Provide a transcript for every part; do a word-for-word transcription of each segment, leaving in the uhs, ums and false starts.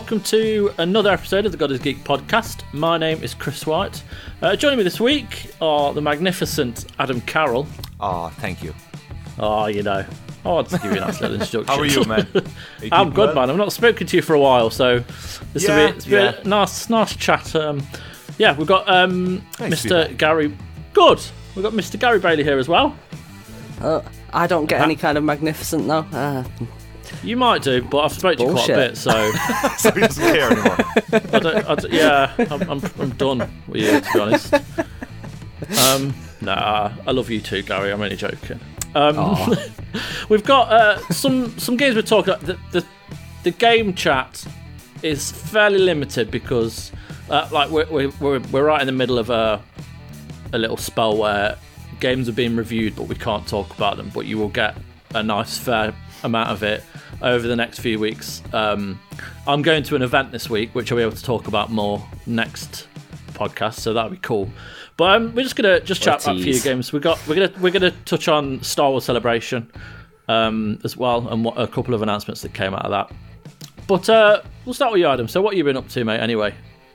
welcome to another episode of the God is Geek podcast. My name is Chris White. Uh, joining me this week are the magnificent Adam Carroll. Oh, thank you. Oh, you know, I want to give you a nice little introduction. How are you, man? Are you I'm good, well? man. I've not spoken to you for a while, so this Yeah, will be, it's been yeah. a nice, nice chat. Um, yeah, we've got um, Nice to be Mister back. Gary. Good. We've got Mister Gary Bailey here as well. Uh, I don't get any kind of magnificent though. Uh, You might do, but I've spoken to you quite a Bullshit. bit, so So he doesn't care anymore. I don't, I don't, yeah, I'm, I'm, I'm done with you, to be honest. Um, nah, I love you too, Gary. I'm only joking. Um, we've got uh, some some games we're talking about. The, the the game chat is fairly limited because, uh, like, we're, we're we're we're right in the middle of a a little spell where games are being reviewed, but we can't talk about them. But you will get a nice fair amount of it over the next few weeks. Um, I'm going to an event this week, which I'll be able to talk about more next podcast, so that'll be cool. But um, we're just gonna just chat about a few tease. games. We got we're gonna we're gonna touch on Star Wars Celebration um, as well, and what, a couple of announcements that came out of that. But uh, we'll start with you, Adam. So what have you been up to, mate? Anyway,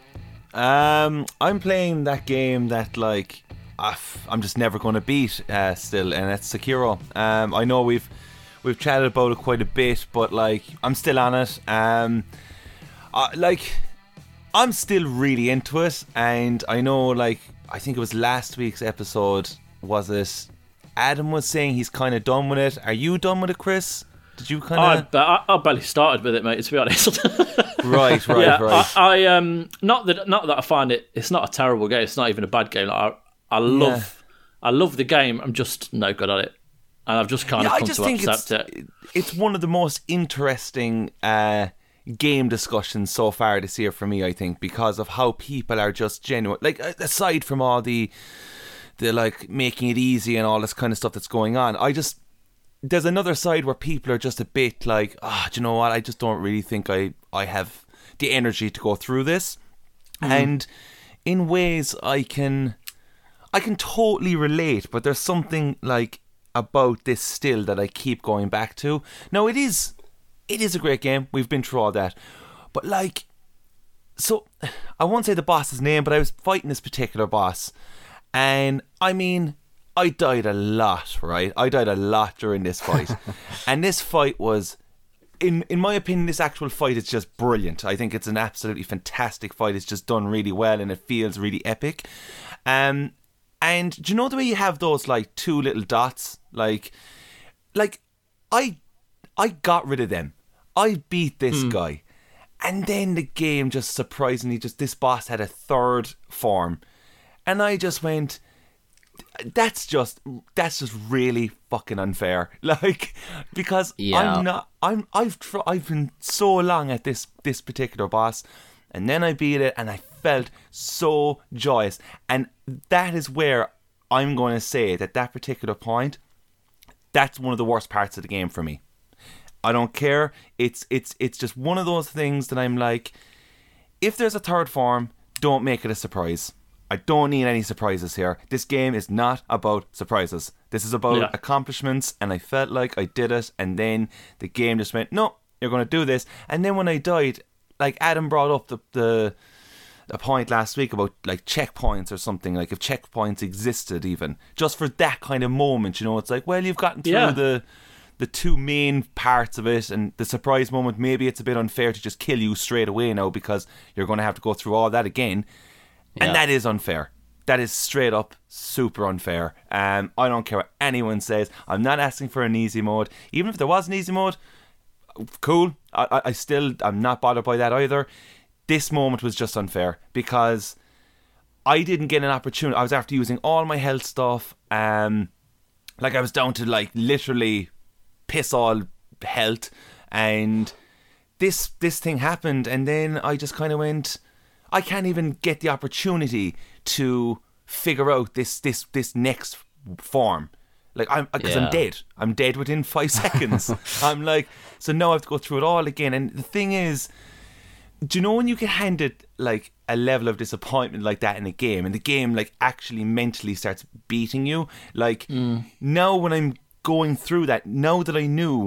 Um, I'm playing that game that like uh, I'm just never going to beat uh, still, and it's Sekiro. Um, I know we've we've chatted about it quite a bit, but like I'm still on it. Um, I, like I'm still really into it, and I know like I think it was last week's episode. Was it? Adam was saying he's kind of done with it. Are you done with it, Chris? Did you kind I, of? I I barely started with it, mate. To be honest. Right, right, yeah, right. I, I um not that not that I find it. It's not a terrible game. It's not even a bad game. Like, I I love I love the game. I'm just no good at it, and I've just kind Yeah, of I come just to think accept it's, it. it's one of the most interesting uh, game discussions so far this year for me, I think, because of how people are just genuine. Like, aside from all the, the like, making it easy and all this kind of stuff that's going on, I just, there's another side where people are just a bit like, ah, do you know what, I just don't really think I, I have the energy to go through this. Mm-hmm. And in ways I can, I can totally relate, but there's something, like, about this still that I keep going back to. Now it is it is a great game. We've been through all that. But like so I won't say the boss's name, but I was fighting this particular boss, and I mean I died a lot, right? I died a lot during this fight. And this fight was in in my opinion, this actual fight is just brilliant. I think it's an absolutely fantastic fight. It's just done really well and it feels really epic. Um And do you know the way you have those like two little dots? Like, like I, I got rid of them. I beat this guy, and then the game just surprisingly, just this boss had a third form, and I just went, that's just that's just really fucking unfair. Like, because Yeah. I'm not, I'm I've tr- I've been so long at this this particular boss. And then I beat it, and I felt so joyous. And that is where I'm going to say that that particular point, that's one of the worst parts of the game for me. I don't care. It's it's it's just one of those things that I'm like, if there's a third form, don't make it a surprise. I don't need any surprises here. This game is not about surprises. This is about Yeah. accomplishments, and I felt like I did it, and then the game just went, no, you're going to do this. And then when I died, like Adam brought up the, the a point last week about like checkpoints or something, like if checkpoints existed even just for that kind of moment, you know, it's like, well, you've gotten through Yeah. the the two main parts of it, and the surprise moment, maybe it's a bit unfair to just kill you straight away now because you're going to have to go through all that again. And Yeah. that is unfair. That is straight up super unfair. Um, I don't care what anyone says. I'm not asking for an easy mode. Even if there was an easy mode, cool. I, I, I still, I'm not bothered by that either. This moment was just unfair because I didn't get an opportunity. I was after using all my health stuff. Um, like I was down to like literally piss all health, and this this thing happened, and then I just kind of went, I can't even get the opportunity to figure out this this this next form. Like I'm, because Yeah. I'm dead. I'm dead within five seconds. I'm like, so now I have to go through it all again. And the thing is, do you know when you get handed like a level of disappointment like that in a game, and the game like actually mentally starts beating you? Like now when I'm going through that, now that I knew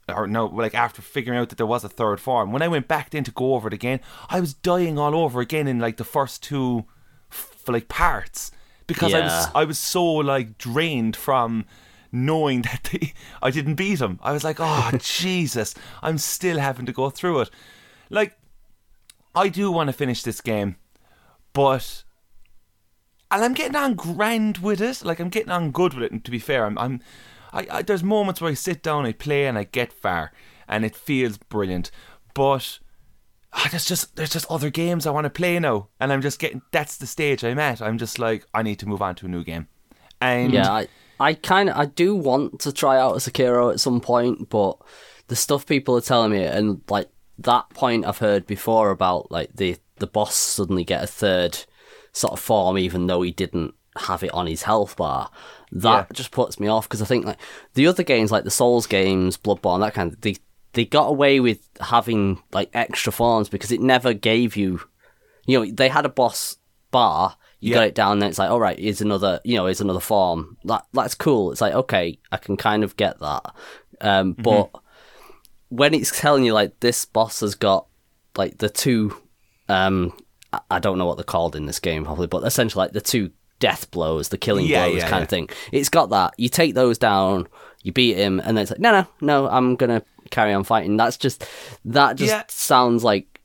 or no, like after figuring out that there was a third form, when I went back then to go over it again, I was dying all over again in like the first two f- like parts because I was Yeah. I was so like drained from knowing that they, I didn't beat him. I was like, oh Jesus, I'm still having to go through it. Like, I do want to finish this game, but and I'm getting on grand with it. Like, I'm getting on good with it. And to be fair, I'm, I'm I, I there's moments where I sit down, I play, and I get far, and it feels brilliant. But ah, there's just there's just other games I want to play now, and I'm just getting. That's the stage I'm at. I'm just like, I need to move on to a new game. And Yeah, I, I kind of I do want to try out a Sekiro at some point, but the stuff people are telling me, and like that point I've heard before about like the the boss suddenly get a third sort of form, even though he didn't have it on his health bar. That Yeah. just puts me off because I think like the other games, like the Souls games, Bloodborne, that kind of they they got away with having like extra forms because it never gave you, you know, they had a boss bar. You Yeah. got it down, then it's like, all right, here's another, you know, here's another form. That that's cool. It's like, okay, I can kind of get that. Um, Mm-hmm. but when it's telling you like this boss has got like the two, um, I- I don't know what they're called in this game probably, but essentially like the two death blows, the killing Yeah, blows yeah, kind yeah. of thing. It's got that. You take those down, you beat him, and then it's like, no, no, no, I'm gonna carry on fighting. That's just that just Yeah. sounds like.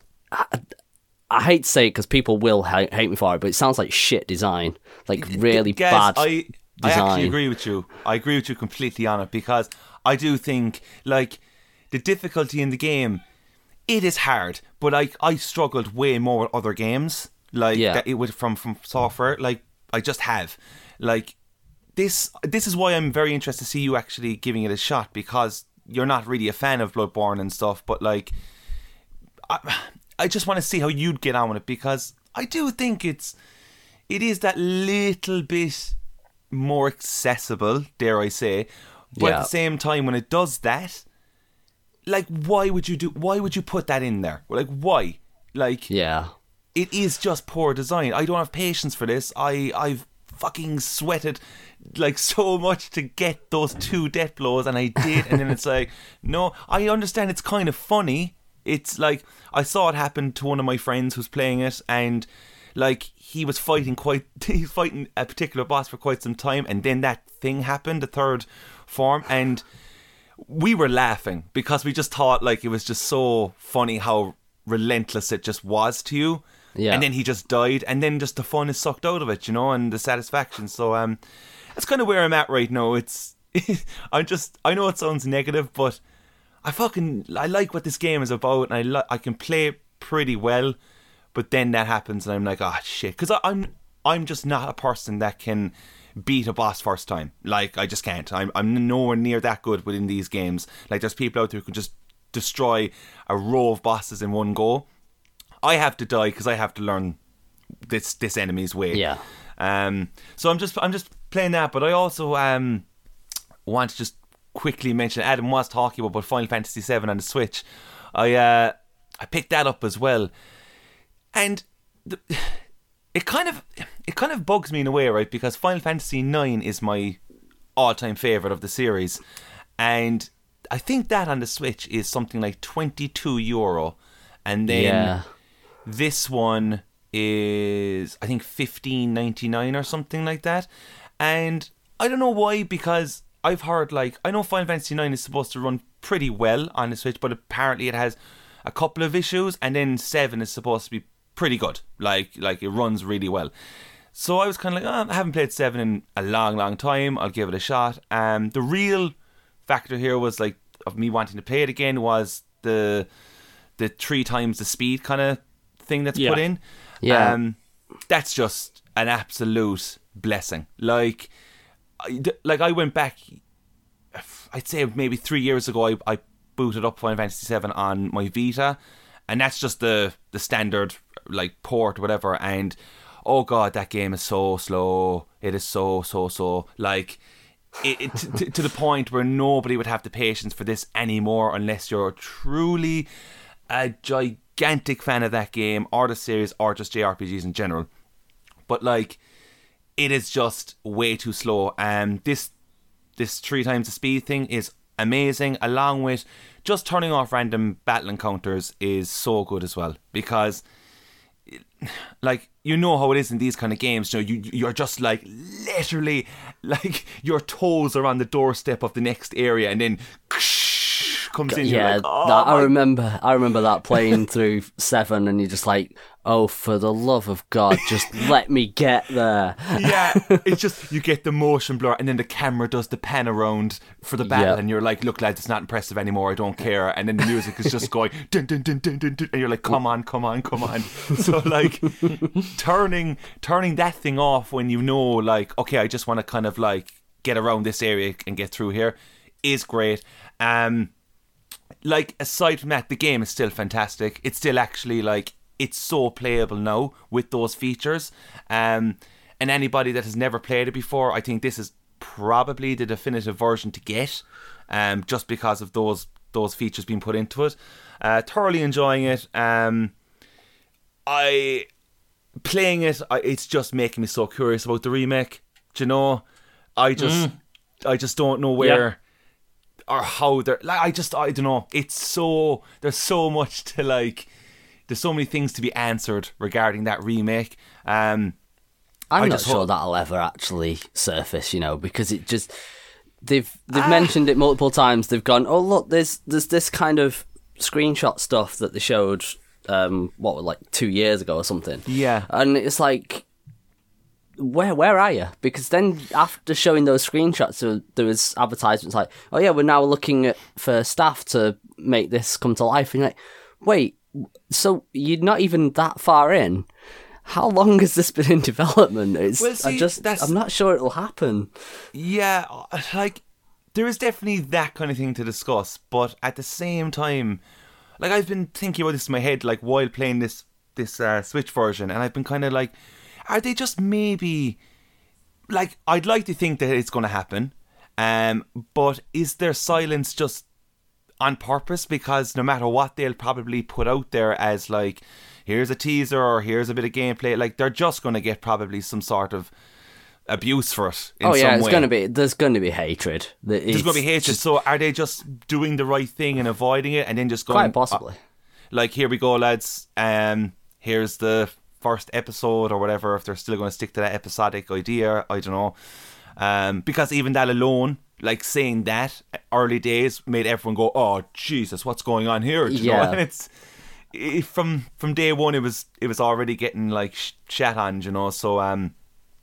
I hate to say it because people will hate, hate me for it, but it sounds like shit design, like really Guys, bad I, I design. actually agree with you. I agree with you completely on it because I do think like the difficulty in the game, it is hard, but I I struggled way more with other games like Yeah. that it would from from software. Like I just have like this. This is why I'm very interested to see you actually giving it a shot because you're not really a fan of Bloodborne and stuff, but like. I, I just want to see how you'd get on with it because I do think it's it is that little bit more accessible, dare I say. But at Yeah. the same time, when it does that, like, why would you do? Why would you put that in there? Like, why? Like, Yeah. it is just poor design. I don't have patience for this. I I've fucking sweated like so much to get those two death blows, and I did. And then it's like, no, I understand. It's kind of funny. It's like I saw it happen to one of my friends who's playing it, and like he was fighting quite, he was fighting a particular boss for quite some time, and then that thing happened, the third form, and we were laughing because we just thought like it was just so funny how relentless it just was to you. Yeah. And then he just died, and then just the fun is sucked out of it, you know, and the satisfaction. So um, that's kind of where I'm at right now. It's I'm just I know it sounds negative, but. I fucking I like what this game is about, and I li- I can play it pretty well, but then that happens, and I'm like, oh shit, because I'm I'm just not a person that can beat a boss first time. Like I just can't. I'm I'm nowhere near that good within these games. Like there's people out there who can just destroy a row of bosses in one go. I have to die because I have to learn this this enemy's way. Yeah. Um. So I'm just I'm just playing that, but I also um want to just. quickly mention Adam was talking about Final Fantasy seven on the Switch. I uh, I picked that up as well, and the, it kind of it kind of bugs me in a way, right? Because Final Fantasy nine is my all-time favorite of the series, and I think that on the Switch is something like twenty-two euro, and then Yeah. this one is I think fifteen ninety-nine or something like that, and I don't know why because. I've heard, like, I know Final Fantasy nine is supposed to run pretty well on the Switch, but apparently it has a couple of issues, and then seven is supposed to be pretty good. Like, like it runs really well. So I was kind of like, oh, I haven't played seven in a long, long time. I'll give it a shot. Um, the real factor here was, like, of me wanting to play it again was the the three times the speed kind of thing that's Yeah. put in. Yeah. Um, that's just an absolute blessing. Like... I, like I went back, I'd say maybe three years ago. I, I booted up Final Fantasy seven on my Vita, and that's just the the standard like port or whatever. And oh god, that game is so slow. It is so so so like it, it to, to the point where nobody would have the patience for this anymore unless you're truly a gigantic fan of that game or the series or just J R P Gs in general. But like. It is just way too slow. Um, this this three times the speed thing is amazing, along with just turning off random battle encounters is so good as well, because like, you know how it is in these kind of games, you know, you, you're just like literally like your toes are on the doorstep of the next area and then comes in. Yeah, like, oh, that, I my- remember. I remember that playing through seven, and you're just like, "Oh, for the love of God, just let me get there." Yeah, it's just, you get the motion blur and then the camera does the pan around for the battle, Yep. and you're like, look lads, it's not impressive anymore, I don't care. And then the music is just going dun, dun, dun, dun, dun, dun, and you're like, come on, come on, come on. So like turning turning that thing off when you know, like, okay, I just want to kind of like get around this area and get through here is great. Um like, aside from that, the game is still fantastic. It's still actually like, it's so playable now with those features. Um, and anybody that has never played it before, I think this is probably the definitive version to get, um, just because of those those features being put into it. Uh, thoroughly enjoying it. Um, I playing it. I, it's just making me so curious about the remake. Do you know? I just, mm. I just don't know where. Yeah. Or how they're like, I just I don't know. It's so there's so much to like. There's so many things to be answered regarding that remake. Um, I'm I not just sure hope- that'll ever actually surface, you know, because it just they've they've Ah. mentioned it multiple times. They've gone, oh look, there's there's this kind of screenshot stuff that they showed, um, what like two years ago or something. Yeah. and it's like, where where are you? Because then after showing those screenshots, there, there was advertisements like, oh yeah, we're now looking at for staff to make this come to life. And you're like, wait, so you're not even that far in? How long has this been in development? It's Well, see, I just that's- I'm not sure it'll happen. Yeah, like there is definitely that kind of thing to discuss, but at the same time, like I've been thinking about this in my head, like while playing this this uh, Switch version, and I've been kind of like, are they just maybe like, I'd like to think that it's going to happen, um, but is their silence just on purpose? Because no matter what they'll probably put out there as like, here's a teaser or here's a bit of gameplay, like they're just going to get probably some sort of abuse for it in Oh yeah, some it's way. going to be there's going to be hatred. There's going to be hatred. So are they just doing the right thing and avoiding it, and then just going, Quite possibly. uh, like, here we go, lads. Um, here's the first episode or whatever. If they're still going to stick to that episodic idea, I don't know. Um, because even that alone, like saying that early days, made everyone go, "Oh Jesus, what's going on here?" Do you know? Yeah. And it's it, from from day one, it was it was already getting like sh- shat on, you know. So um.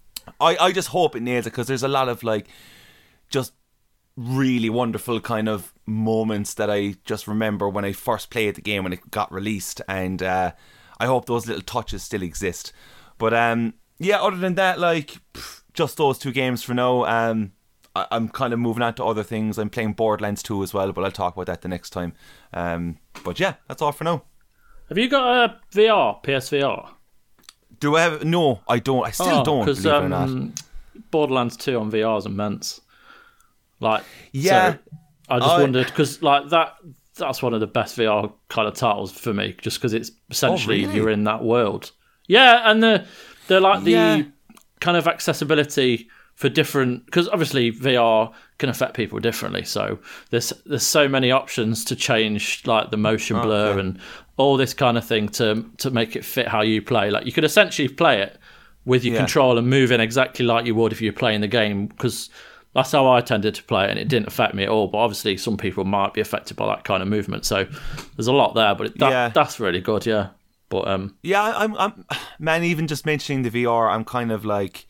I, I just hope it nails it, because there's a lot of like just really wonderful kind of moments that I just remember when I first played the game when it got released, and uh, I hope those little touches still exist. But um, yeah, other than that, like pff, just those two games for now. Um, I, I'm kind of moving on to other things. I'm playing Borderlands two as well, but I'll talk about that the next time. Um, but yeah, that's all for now. Have you got a V R, P S V R? Do I have? No, I don't. I still Oh, don't, 'cause, believe it or not. um, Borderlands two on V R is immense. Like, Yeah. so I just I- wondered, because like that, that's one of the best V R kind of titles for me, just because it's essentially really? you're in that world. Yeah, and the the like the Yeah. kind of accessibility for different, because obviously V R can affect people differently. So there's there's so many options to change like the motion blur Okay. and all this kind of thing to to make it fit how you play. Like you could essentially play it with your Yeah. control and move in exactly like you would if you were playing the game, because that's how I tended to play it, and it didn't affect me at all. But obviously some people might be affected by that kind of movement. So there's a lot there, but it, that, Yeah. that's really good, yeah. But um, Yeah, I'm, I'm, man. Even just mentioning the V R, I'm kind of like,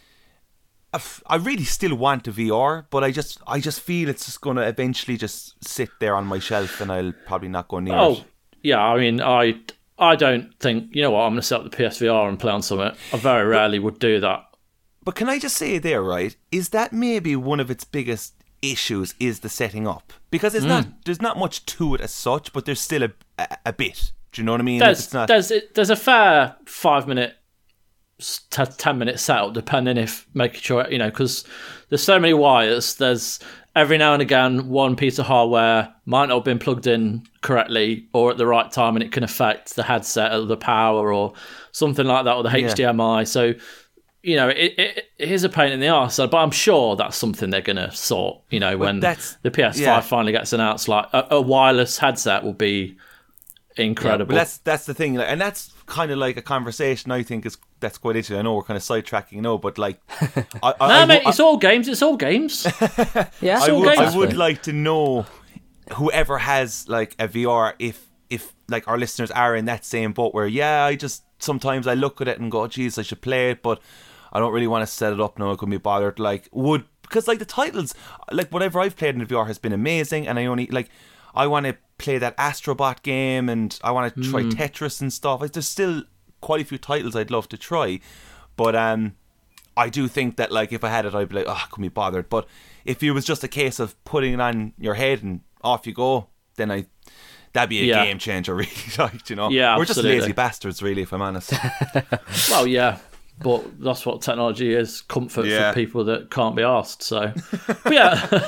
I really still want the V R, but I just, I just feel it's just gonna eventually just sit there on my shelf, and I'll probably not go near oh it. yeah, I mean, I I don't think, you know what, I'm going to set up the P S V R and play on something. I very rarely would do that. But can I just say there, right? Is that maybe one of its biggest issues is the setting up? Because it's not, there's not much to it as such, but there's still a, a, a bit. Do you know what I mean? There's it's not. there's there's a fair five minute, t- ten minute setup, depending if making sure, you know, because there's so many wires. There's every now and again one piece of hardware might not have been plugged in correctly or at the right time, and it can affect the headset or the power or something like that, or the H D M I. So you know, it, it, it is a pain in the arse, but I'm sure that's something they're going to sort, you know, when the P S five yeah. finally gets announced. Like, a, a wireless headset will be incredible. Yeah, but that's that's the thing, and that's kind of like a conversation I think is that's quite interesting. I know we're kind of sidetracking, no, but like, I, I, no, I, mate, I, it's all games. It's all games. Yeah, it's I all would, games. I would like to know whoever has like a V R, if if like our listeners are in that same boat where yeah, I just sometimes I look at it and go, geez, I should play it, but I don't really want to set it up now. I couldn't be bothered. Like, would because like the titles, like whatever I've played in the V R has been amazing, and I only like I want to play that Astrobot game, and I want to try mm. Tetris and stuff. Like, there's still quite a few titles I'd love to try, but um, I do think that like if I had it, I'd be like, oh, I couldn't be bothered. But if it was just a case of putting it on your head and off you go, then I. That'd be a yeah. game changer, really. Like, you know, yeah, we're absolutely. just lazy bastards, really, if I'm honest. Well, yeah, but that's what technology is: comfort yeah. for people that can't be asked. So, but yeah.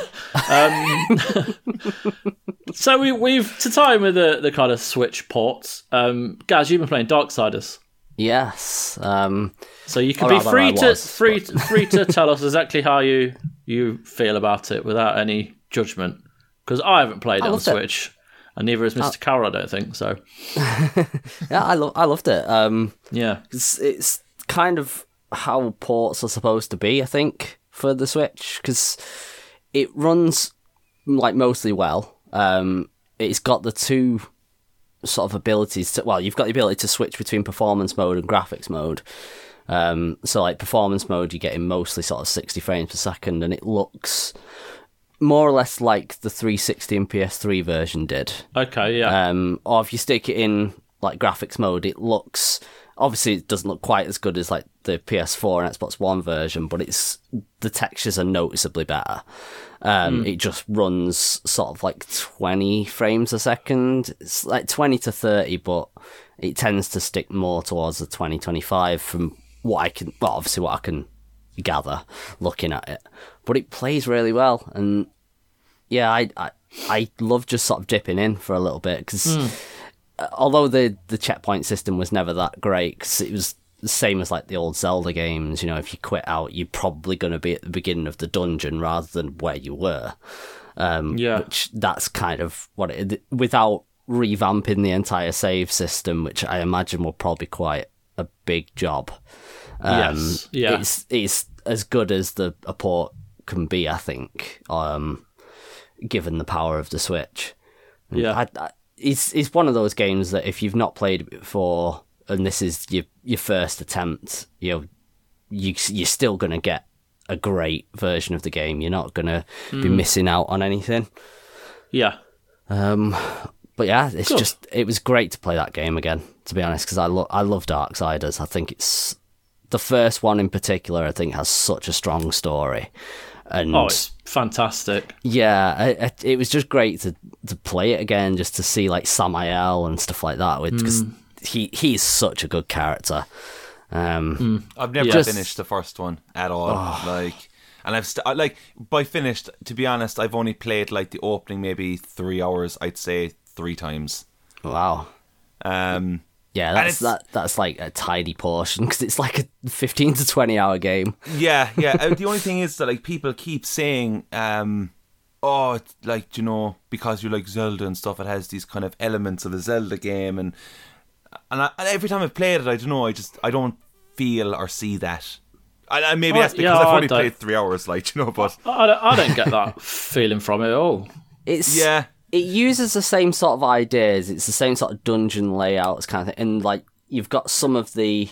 um, so we, we've to tie in with the, the kind of Switch ports. Um, Gaz, you've been playing Darksiders. Yes. Um, so you can be free to was, free but... free to tell us exactly how you you feel about it without any judgment, because I haven't played it on Switch. It. And neither is Mister Uh, Carroll, I don't think so. yeah, I, lo- I loved it. Um, yeah. It's, it's kind of how ports are supposed to be, I think, for the Switch, because it runs like mostly well. Um, it's got the two sort of abilities. To, well, you've got the ability to switch between performance mode and graphics mode. Um, so, like performance mode, you're getting mostly sort of sixty frames per second, and it looks more or less like the three sixty and P S three version did. Okay, yeah. Um, or if you stick it in like graphics mode, it looks obviously it doesn't look quite as good as like the P S four and Xbox One version, but it's the textures are noticeably better. Um, mm. It just runs sort of like twenty frames a second. It's like twenty to thirty, but it tends to stick more towards the twenty twenty-five from what I can. Well, obviously what I can gather looking at it, but it plays really well, and yeah, I I, I love just sort of dipping in for a little bit, because mm. although the the checkpoint system was never that great, because it was the same as like the old Zelda games, you know, if you quit out, you're probably going to be at the beginning of the dungeon rather than where you were. Um, yeah, which that's kind of what it, without revamping the entire save system, which I imagine will probably be quite a big job. Um, yes, yeah. It's it's as good as the a port can be, I think, um, given the power of the Switch. Yeah, I, I, it's it's one of those games that if you've not played it before and this is your your first attempt, you know, you you're still gonna get a great version of the game. You're not gonna mm. be missing out on anything. Yeah. Um. But yeah, it's cool. just it was great to play that game again, to be honest, because I love I love Darksiders. I think it's the first one in particular. I think has such a strong story, and oh, it's fantastic. Yeah, it, it was just great to to play it again, just to see like Samael and stuff like that, because mm. he he's such a good character. Um, mm. I've never just, finished the first one at all. Oh. Like. And I've st- like by finished, to be honest, I've only played like the opening maybe three hours. I'd say three times. Wow. Um, yeah, that's that. That's like a tiny portion, because it's like a fifteen to twenty hour game. Yeah, yeah. uh, the only thing is that like people keep saying, um, "Oh, it's like, you know, because you like Zelda and stuff, it has these kind of elements of a Zelda game," and and, I, and every time I've played it, I don't know, I just I don't feel or see that. I, maybe well, that's because yeah, I've only played three hours, like, you know, but... I don't, I don't get that feeling from it at all. It's, yeah. It uses the same sort of ideas, it's the same sort of dungeon layouts kind of thing, and, like, you've got some of the,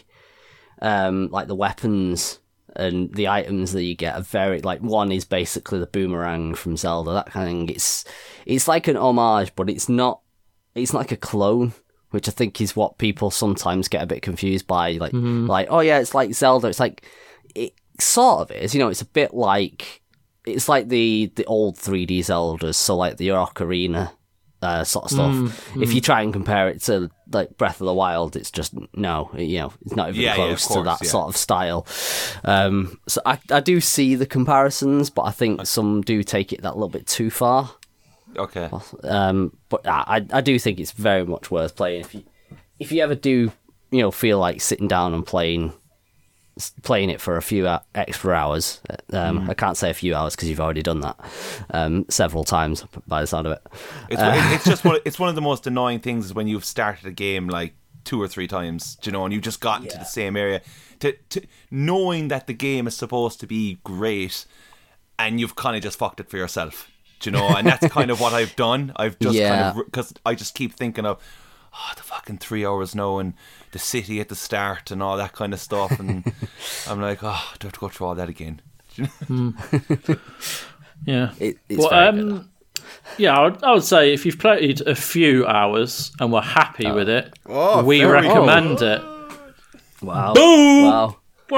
um, like, the weapons and the items that you get are very, like, one is basically the boomerang from Zelda, that kind of thing. It's, it's like an homage, but it's not, it's not like a clone, which I think is what people sometimes get a bit confused by, like, mm-hmm. like, oh yeah, it's like Zelda, it's like... It sort of is, you know, it's a bit like, it's like the, the old three D Zeldas, so like the Ocarina uh, sort of stuff. Mm, mm. If you try and compare it to like Breath of the Wild, it's just, no, you know, it's not even yeah, close yeah, course, to that yeah. sort of style. Um, so I, I do see the comparisons, but I think some do take it that little bit too far. Okay. Um, but I, I do think it's very much worth playing. If you, if you ever do, you know, feel like sitting down and playing s- playing it for a few uh, extra hours. Um, mm. I can't say a few hours because you've already done that um, several times by the sound of it. It's, uh, it's just one, it's one of the most annoying things is when you've started a game like two or three times, you know, and you've just gotten yeah. to the same area. To, to knowing that the game is supposed to be great, and you've kind of just fucked it for yourself, you know, and that's kind of what I've done. I've just yeah. kind of because I just keep thinking of oh the fucking three hours now and the city at the start and all that kind of stuff, and I'm like oh I do have to go through all that again. mm. Yeah, it, it's well, very um, good. Yeah, I would, I would say if you've played a few hours and were happy oh. with it, oh, we recommend oh. it. Wow! Boom! Wow!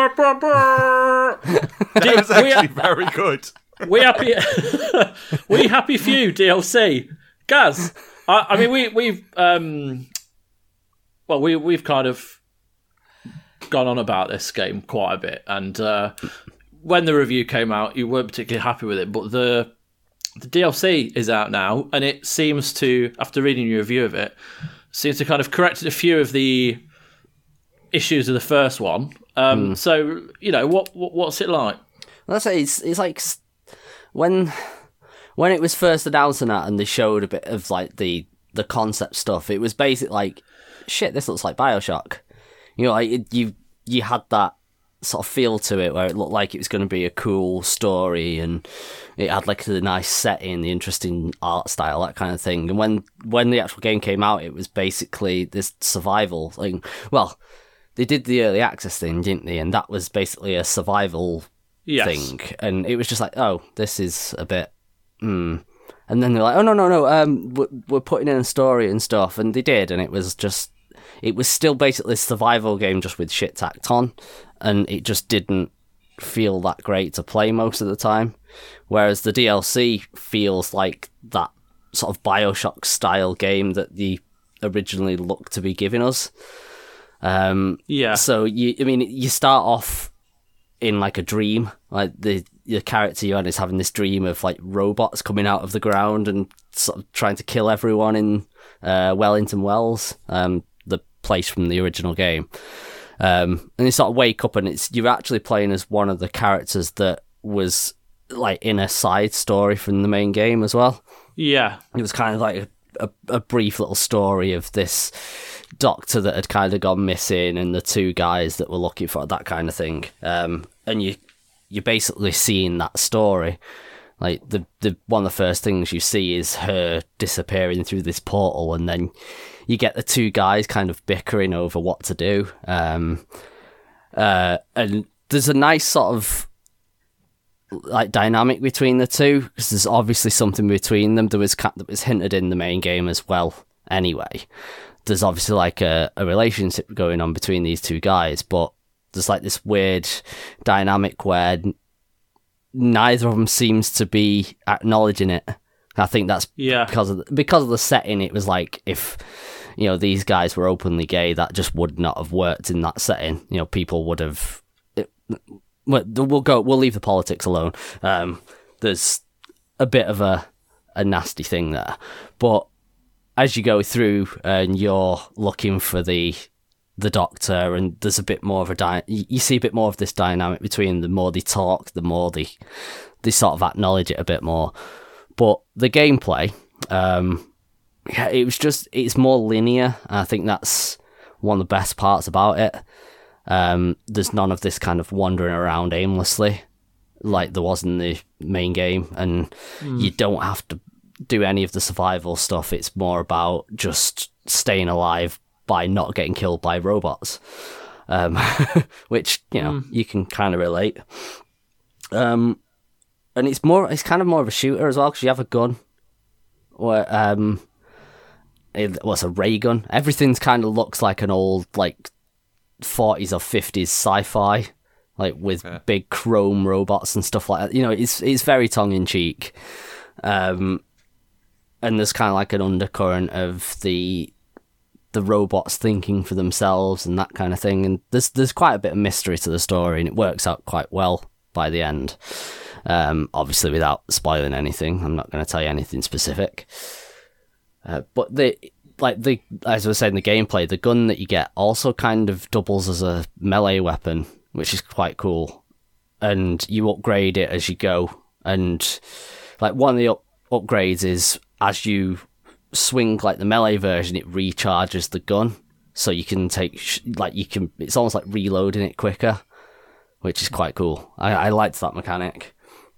That was actually very good. We happy, we happy few D L C, Gaz. I, I mean, we we've um, well, we we've kind of gone on about this game quite a bit, and uh, when the review came out, you weren't particularly happy with it, but the the D L C is out now, and it seems to, after reading your review of it, seems to kind of corrected a few of the issues of the first one. Um, mm. So, you know, what, what what's it like? Let's say it's it's like when when it was first announced and that, and they showed a bit of like the the concept stuff. It was basically like, shit, this looks like BioShock. You know, like it, you you had that sort of feel to it where it looked like it was going to be a cool story, and it had like the nice setting, the interesting art style, that kind of thing. And when when the actual game came out, it was basically this survival thing. Well, they did the early access thing, didn't they? And that was basically a survival yes. thing. And it was just like, oh, this is a bit, hmm. And then they're like, oh, no, no, no, um, we're, we're putting in a story and stuff. And they did, and it was just, it was still basically a survival game just with shit tacked on. And it just didn't feel that great to play most of the time. Whereas the D L C feels like that sort of BioShock style game that they originally looked to be giving us. Um, yeah. So you, I mean, you start off in like a dream. Like the the character you're on is having this dream of like robots coming out of the ground and sort of trying to kill everyone in uh, Wellington Wells, um, the place from the original game. Um, and you sort of wake up and it's you're actually playing as one of the characters that was like in a side story from the main game as well. Yeah. It was kind of like a, a, a brief little story of this doctor that had kind of gone missing and the two guys that were looking for that kind of thing. Um, and you, you're basically seeing that story. Like the, the one of the first things you see is her disappearing through this portal, and then you get the two guys kind of bickering over what to do. Um, uh, and there's a nice sort of like dynamic between the two, because there's obviously something between them. There was that was hinted in the main game as well. Anyway, there's obviously like a, a relationship going on between these two guys, but there's like this weird dynamic where neither of them seems to be acknowledging it. I think that's yeah. because of the, because of the setting. It was like if you know these guys were openly gay, that just would not have worked in that setting. You know, people would have. It, we'll go. We'll leave the politics alone. Um, there's a bit of a a nasty thing there, but as you go through and you're looking for the the doctor, and there's a bit more of a dy- you see a bit more of this dynamic between the more they talk, the more they they sort of acknowledge it a bit more. But the gameplay, um, yeah, it was just it's more linear. And I think that's one of the best parts about it. Um, there's none of this kind of wandering around aimlessly like there was in the main game, and mm. you don't have to do any of the survival stuff. It's more about just staying alive by not getting killed by robots, um, which you know mm. you can kind of relate. Um, and it's more, it's kind of more of a shooter as well, because you have a gun, or um, it was a ray gun. Everything's kind of looks like an old like forties or fifties sci-fi, like with yeah. big chrome robots and stuff like that. You know, it's it's very tongue in cheek. Um, and there's kind of like an undercurrent of the the robots thinking for themselves and that kind of thing. And there's there's quite a bit of mystery to the story, and it works out quite well by the end. Um, obviously, without spoiling anything, I'm not going to tell you anything specific. Uh, but the like the as I was saying, the gameplay, the gun that you get also kind of doubles as a melee weapon. which is quite cool. And you upgrade it as you go. And like one of the up- upgrades is as you swing like the melee version, it recharges the gun. So you can take, sh- like you can, it's almost like reloading it quicker, which is quite cool. I, I liked that mechanic.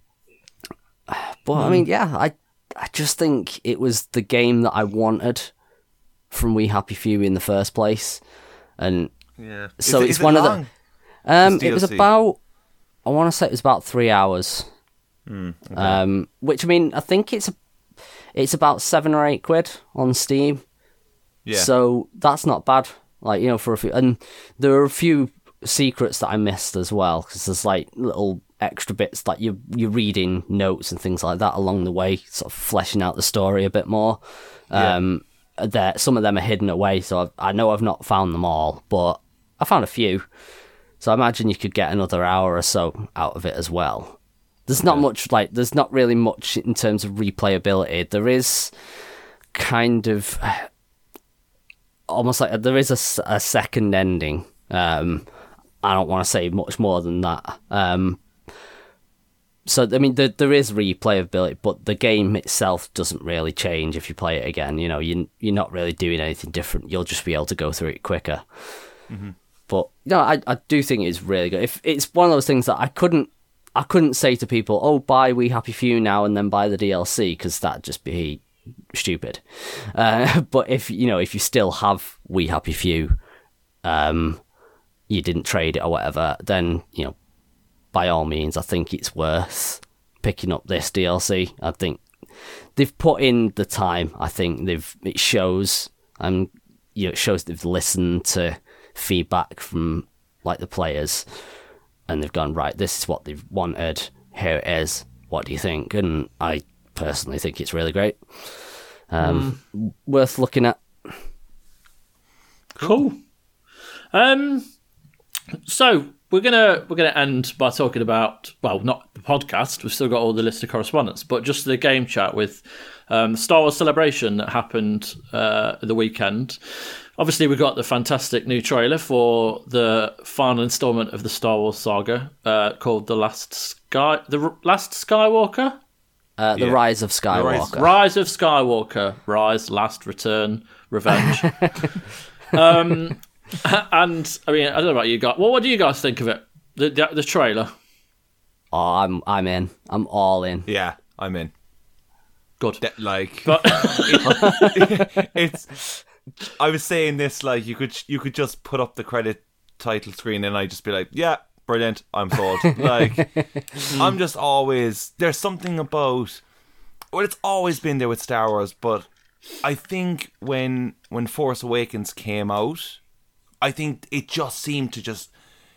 But I mean, yeah, I I just think it was the game that I wanted from We Happy Few in the first place. And Yeah. so Is it- it's is it one long? of the, um, This it was D L C? about, I want to say it was about three hours. Hmm, okay. Um, which I mean, I think it's a, it's about seven or eight quid on Steam. Yeah. So that's not bad. Like, you know, for a few, and there are a few secrets that I missed as well, because there's like little extra bits, like you you're reading notes and things like that along the way, sort of fleshing out the story a bit more. Yeah. Um, there, some of them are hidden away, so I've, I know I've not found them all, but I found a few. So I imagine you could get another hour or so out of it as well. There's not much, like, there's not really much in terms of replayability. There is kind of almost like there is a, s- a second ending. Um, I don't want to say much more than that. Um, so, I mean, there, there is replayability, but the game itself doesn't really change if you play it again. You know, you, you're not really doing anything different. You'll just be able to go through it quicker. Mm-hmm. But, no, I, I do think it's really good. If it's one of those things that I couldn't I couldn't say to people, oh, buy We Happy Few now and then buy the D L C, because that'd just be stupid. Uh, but if, you know, if you still have We Happy Few, um, you didn't trade it or whatever, then, you know, by all means, I think it's worth picking up this D L C. I think they've put in the time. I think they've, it shows, um, you know, it shows they've listened to feedback from like the players, and they've gone, right, this is what they've wanted, here it is, what do you think? And I personally think it's really great. Um, mm. Worth looking at. Cool. Um, so we're gonna we're gonna end by talking about, well, not the podcast. We've still got all the list of correspondence, but just the game chat with um, the Star Wars Celebration that happened uh, the weekend. Obviously, we got the fantastic new trailer for the final installment of the Star Wars saga, uh, called the Last Sky, the R- Last Skywalker, uh, the Yeah. Rise of Skywalker, Rise of Skywalker, Rise, Last, Return, Revenge. um, and I mean, I don't know about you guys. Well, what do you guys think of it? The the, the trailer. Oh, I'm I'm in. I'm all in. Yeah, I'm in. Good. That, like, But it- it's. I was saying this, like, you could you could just put up the credit title screen and I'd just be like, yeah, brilliant, I'm sold. Like, I'm just always, there's something about, well, it's always been there with Star Wars, but I think when when Force Awakens came out, I think it just seemed to just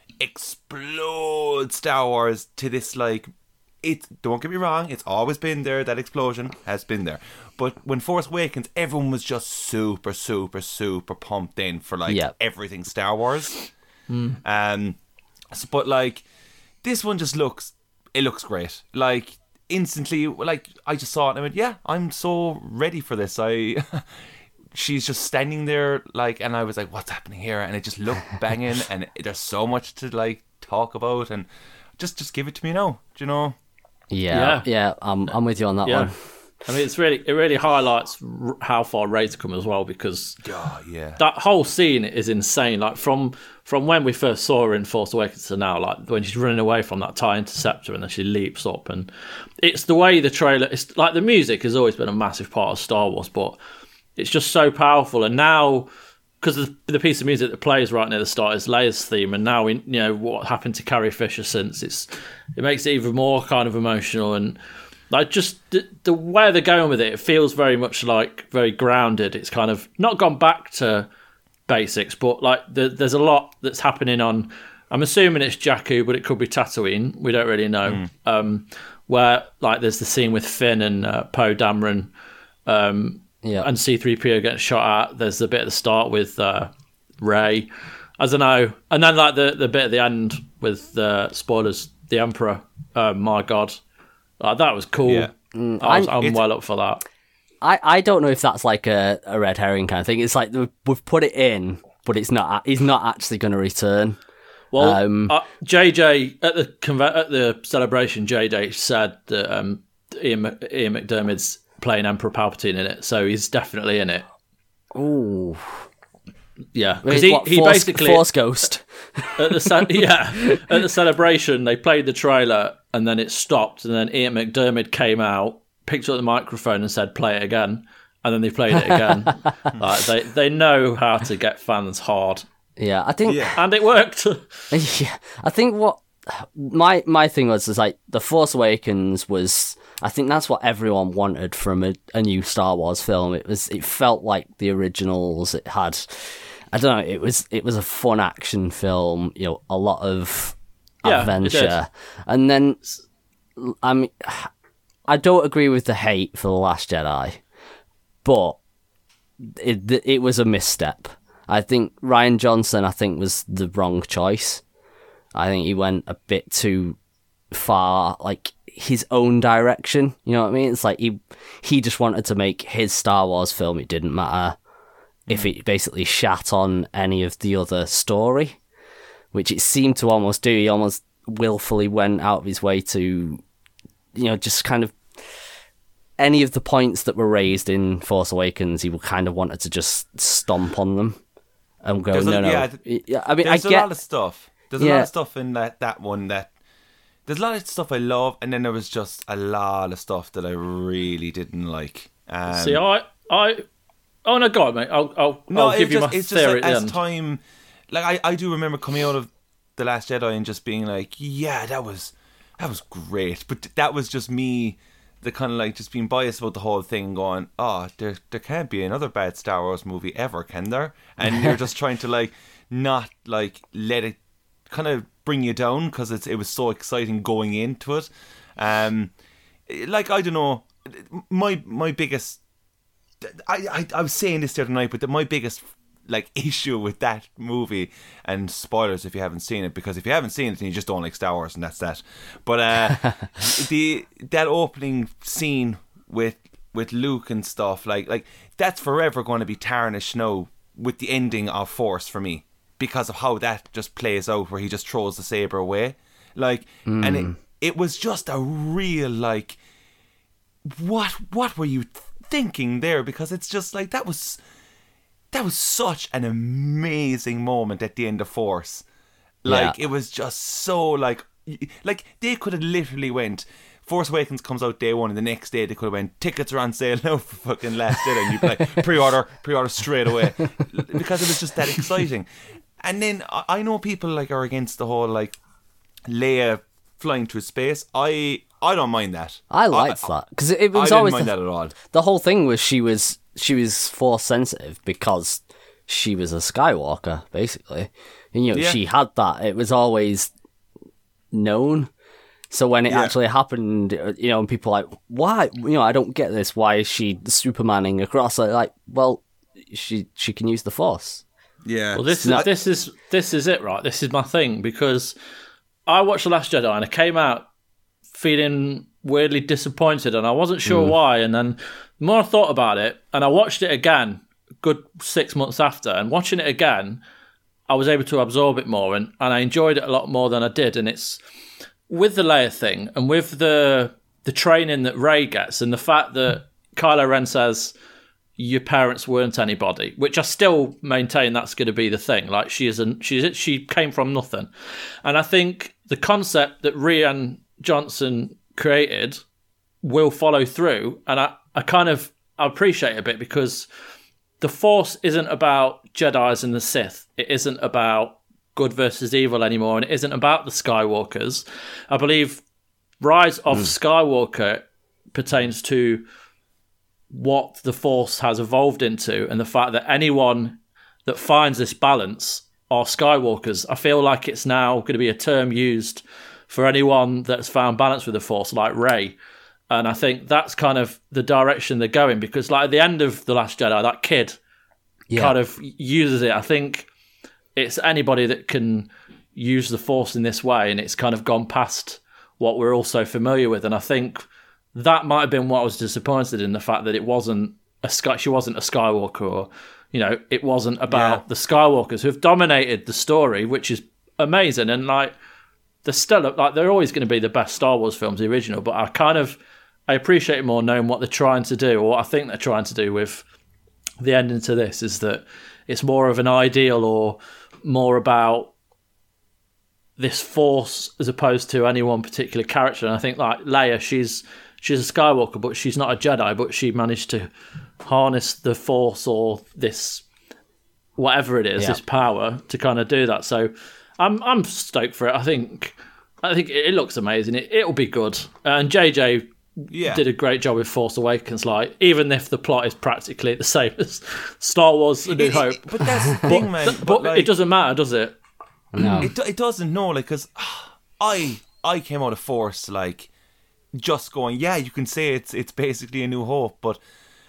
explode Star Wars to this, like, it, don't get me wrong, it's always been there, that explosion has been there. But when Force Awakens, everyone was just super, super, super pumped in for, like, Yep. everything Star Wars. Mm. Um, so, but, like, this one just looks, it looks great. Like, instantly, like, I just saw it and I went, yeah, I'm so ready for this. I... She's just standing there, like, and I was like, what's happening here? And it just looked banging, and there's so much to, like, talk about, and just just give it to me now, do you know? Yeah, Yeah. yeah, I'm I'm with you on that yeah, one. I mean, it's really it really highlights r- how far Ray's come as well, because Oh, yeah. that whole scene is insane. Like from from when we first saw her in Force Awakens to now, like when she's running away from that TIE Interceptor and then she leaps up, and it's the way the trailer. It's like the music has always been a massive part of Star Wars, but it's just so powerful. And now, because the, the piece of music that plays right near the start is Leia's theme, and now we, you know what happened to Carrie Fisher since, it's it makes it even more kind of emotional. And like just the, the way they're going with it, it feels very much like very grounded. It's kind of not gone back to basics, but like the, there's a lot that's happening on. I'm assuming it's Jakku, but it could be Tatooine. We don't really know. Mm. Um, where like there's the scene with Finn and uh, Poe Dameron. Um, Yeah, and C three P O gets shot at. There's the bit at the start with uh, Ray. I don't know. And then like the, the bit at the end with uh, spoilers, the Emperor. Oh my God. Like, that was cool. Yeah. Mm, I was, I'm- I'm it's- well up for that. I, I don't know if that's like a, a red herring kind of thing. It's like we've we've put it in, but it's not. He's not actually going to return. Well, Um, uh, J J at the conve- at the celebration, J J said that um, Ian, Mc- Ian McDermott's playing Emperor Palpatine in it, so he's definitely in it. Ooh. Yeah, Because because he, what, he Force, basically Force Ghost. at the ce- yeah at the celebration they played the trailer and then it stopped, and then Ian McDermott came out, picked up the microphone and said, "Play it again," and then they played it again. Like, they they know how to get fans hard, Yeah, I think. Yeah. and it worked. Yeah, I think what my my thing was is like the Force Awakens was. I think that's what everyone wanted from a, a new Star Wars film. It was. It felt like the originals. It had. I don't know. It was. It was a fun action film. You know, a lot of Yeah, it adventure, and then I mean, I don't agree with the hate for The Last Jedi, but it it was a misstep. I think Rian Johnson, I think, was the wrong choice. I think he went a bit too far, like his own direction. You know what I mean? It's like he he just wanted to make his Star Wars film. It didn't matter if it basically shat on any of the other story, which it seemed to almost do. He almost willfully went out of his way to, you know, just kind of any of the points that were raised in Force Awakens, he kind of wanted to just stomp on them and go, There's a- no, no. yeah, Yeah, I mean, I There's a get. lot of stuff. There's a lot Yeah. of stuff in that, that one that... There's a lot of stuff I love, and then there was just a lot of stuff that I really didn't like. Um, See, I I oh no, go on, mate. I'll I'll, no, I'll give it's you just, my it's just theory like, at the as end. time... Like, I, I do remember coming out of The Last Jedi and just being like, yeah, that was that was great. But that was just me, the kind of like just being biased about the whole thing, going, oh, there there can't be another bad Star Wars movie ever, can there? And you're just trying to like not like let it kind of bring you down because it's it was so exciting going into it. Um, like I don't know, my my biggest, I I, I was saying this the other night, but the, my biggest like issue with that movie, and spoilers if you haven't seen it, because if you haven't seen it then you just don't like Star Wars and that's that. But uh, the that opening scene with with Luke and stuff, like like that's forever going to be tarnished now with the ending of Force for me, because of how that just plays out, where he just throws the saber away, like, mm. and it it was just a real like, what what were you thinking there? Because it's just like that was. That was such an amazing moment at the end of Force. Like, yeah. It was just so, like... Like, they could have literally went... Force Awakens comes out day one, and the next day they could have went, tickets are on sale now for fucking Last Jedi, and you'd be like, pre-order, pre-order straight away. Because it was just that exciting. And then, I know people, like, are against the whole, like, Leia flying through space. I I don't mind that. I liked I, that. Because it, it was I always... didn't mind the, that at all. The whole thing was she was... She was Force sensitive because she was a Skywalker, basically. And, you know, yeah. she had that. It was always known. So when it yeah. actually happened, you know, and people were like, why? You know, I don't get this. Why is she Supermaning across? Like, well, she she can use the Force. Yeah. Well, this is this is this is it, right? This is my thing, because I watched The Last Jedi and I came out feeling weirdly disappointed, and I wasn't sure mm. why. And then the more I thought about it, and I watched it again a good six months after, and watching it again, I was able to absorb it more, and, and I enjoyed it a lot more than I did. And it's with the Leia thing, and with the the training that Rey gets, and the fact that Kylo Ren says your parents weren't anybody, which I still maintain that's going to be the thing. Like, she isn't, she she came from nothing, and I think the concept that Rian Johnson created will follow through, and I, I kind of I appreciate it a bit, because the Force isn't about Jedis and the Sith. It isn't about good versus evil anymore, and it isn't about the Skywalkers. I believe Rise of mm. Skywalker pertains to what the Force has evolved into, and the fact that anyone that finds this balance are Skywalkers. I feel like it's now going to be a term used for anyone that's found balance with the Force, like Rey. And I think that's kind of the direction they're going, because like at the end of The Last Jedi, that kid yeah. kind of uses it. I think it's anybody that can use the Force in this way, and it's kind of gone past what we're all so familiar with. And I think that might have been what I was disappointed in, the fact that it wasn't a Sky, she wasn't a Skywalker, or, you know, it wasn't about yeah. the Skywalkers who've dominated the story, which is amazing, and like they're still like they're always going to be the best Star Wars films, the original. But I kind of I appreciate it more knowing what they're trying to do, or what I think they're trying to do with the ending to this is that it's more of an ideal or more about this force as opposed to any one particular character. And I think like Leia, she's she's a Skywalker, but she's not a Jedi, but she managed to harness the force or this whatever it is, yeah. this power to kind of do that. So I'm I'm stoked for it. I think I think it looks amazing. It it'll be good. And J J yeah. did a great job with Force Awakens, like even if the plot is practically the same as Star Wars: A New it, Hope. It, but that's the thing, man. But, but like, it doesn't matter, does it? No, it it doesn't. No, like because I I came out of Force like just going, yeah, you can say it's it's basically A New Hope, but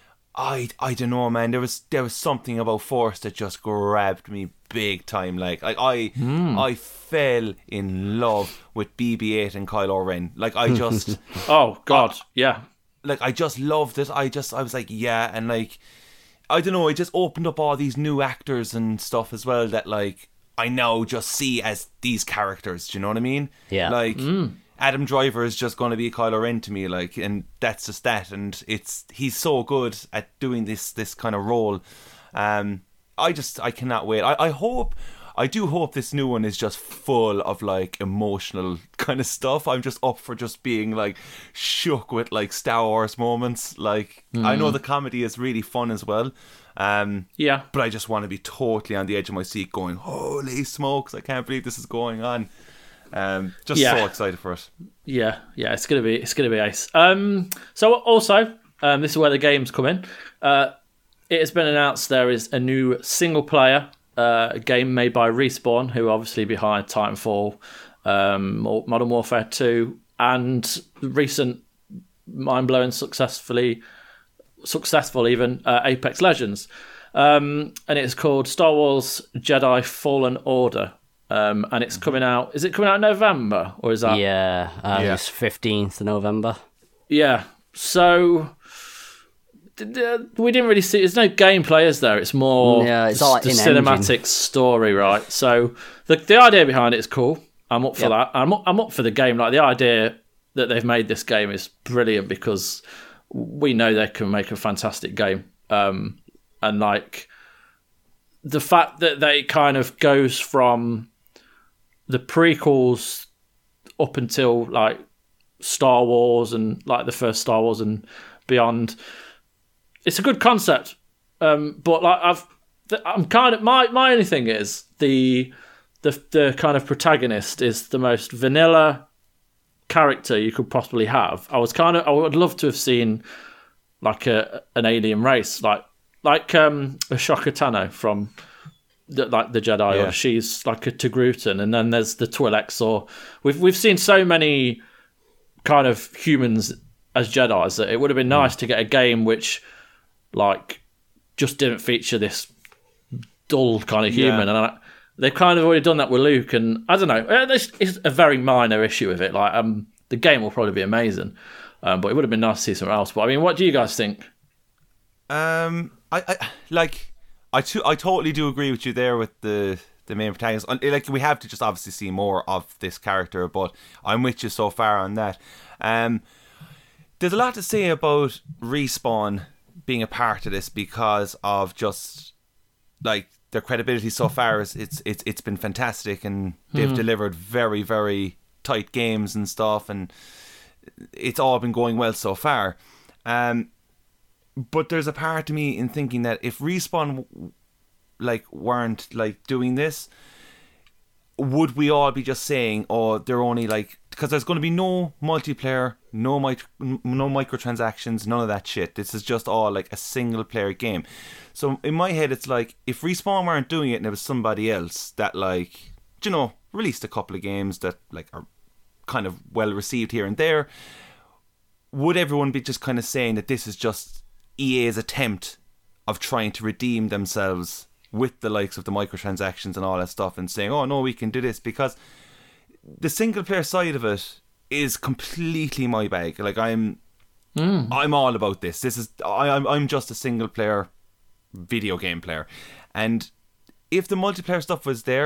I I don't know, man. There was there was something about Force that just grabbed me big time. Like like I mm. I fell in love with B B eight and Kylo Ren. Like I just oh god, I, yeah. Like I just loved it. I just I was like yeah, and like I don't know. It just opened up all these new actors and stuff as well that like I now just see as these characters. Do you know what I mean? Yeah. Like. Mm. Adam Driver is just going to be Kylo Ren to me, like, and that's just that. And it's he's so good at doing this this kind of role. Um, I just I cannot wait. I, I hope I do hope this new one is just full of like emotional kind of stuff. I'm just up for just being like shook with like Star Wars moments. Like mm. I know the comedy is really fun as well. Um, yeah, but I just want to be totally on the edge of my seat, going, "Holy smokes! I can't believe this is going on." Um, just yeah. so excited for it. Yeah, yeah, it's gonna be it's gonna be ace. Um, so also, um, this is where the games come in. Uh, it has been announced there is a new single player uh, game made by Respawn, who are obviously behind Titanfall, um, Modern Warfare two, and recent mind blowing successfully successful even uh, Apex Legends, um, and it's called Star Wars Jedi Fallen Order. Um, and it's coming out. Is it coming out in November, or is that? Yeah, uh, yeah. it's fifteenth of November. Yeah. So we didn't really see. There's no gameplay, is there? It's more yeah, it's the, all like the cinematic engine. story, right? So the the idea behind it is cool. I'm up for yep. that. I'm up, I'm up for the game. Like the idea that they've made this game is brilliant because we know they can make a fantastic game. Um, and like the fact that they kind of goes from the prequels up until like Star Wars and like the first Star Wars and beyond, it's a good concept. Um, but like I've, I'm kind of my my only thing is the the the kind of protagonist is the most vanilla character you could possibly have. I was kind of I would love to have seen like a an alien race like like um Ashoka Tano from. The, like the Jedi, yeah. or she's like a Togrutan, and then there's the Twi'leks, or we've we've seen so many kind of humans as Jedis that it would have been nice mm. to get a game which like just didn't feature this dull kind of human, yeah. and I, they've kind of already done that with Luke, and I don't know, it's, it's a very minor issue with it. Like um, the game will probably be amazing, um, but it would have been nice to see something else. But I mean, what do you guys think? Um, I, I like. I too, I totally do agree with you there with the, the main protagonist. Like we have to just obviously see more of this character, but I'm with you so far on that. Um, there's a lot to say about Respawn being a part of this because of just like their credibility so far. Is it's it's it's been fantastic, and they've mm. delivered very very tight games and stuff, and it's all been going well so far. Um. But there's a part of me in thinking that if Respawn like weren't like doing this, would we all be just saying, "Oh, they're only like," because there's going to be no multiplayer, no mic- no microtransactions, none of that shit. This is just all like a single player game. So in my head, it's like if Respawn weren't doing it and it was somebody else that like, you know, released a couple of games that like are kind of well received here and there, would everyone be just kind of saying that this is just E A's attempt of trying to redeem themselves with the likes of the microtransactions and all that stuff, and saying, oh no, we can do this? Because the single player side of it is completely my bag. Like I'm mm. I'm all about this. This is I, I'm I'm just a single player video game player, and if the multiplayer stuff was there,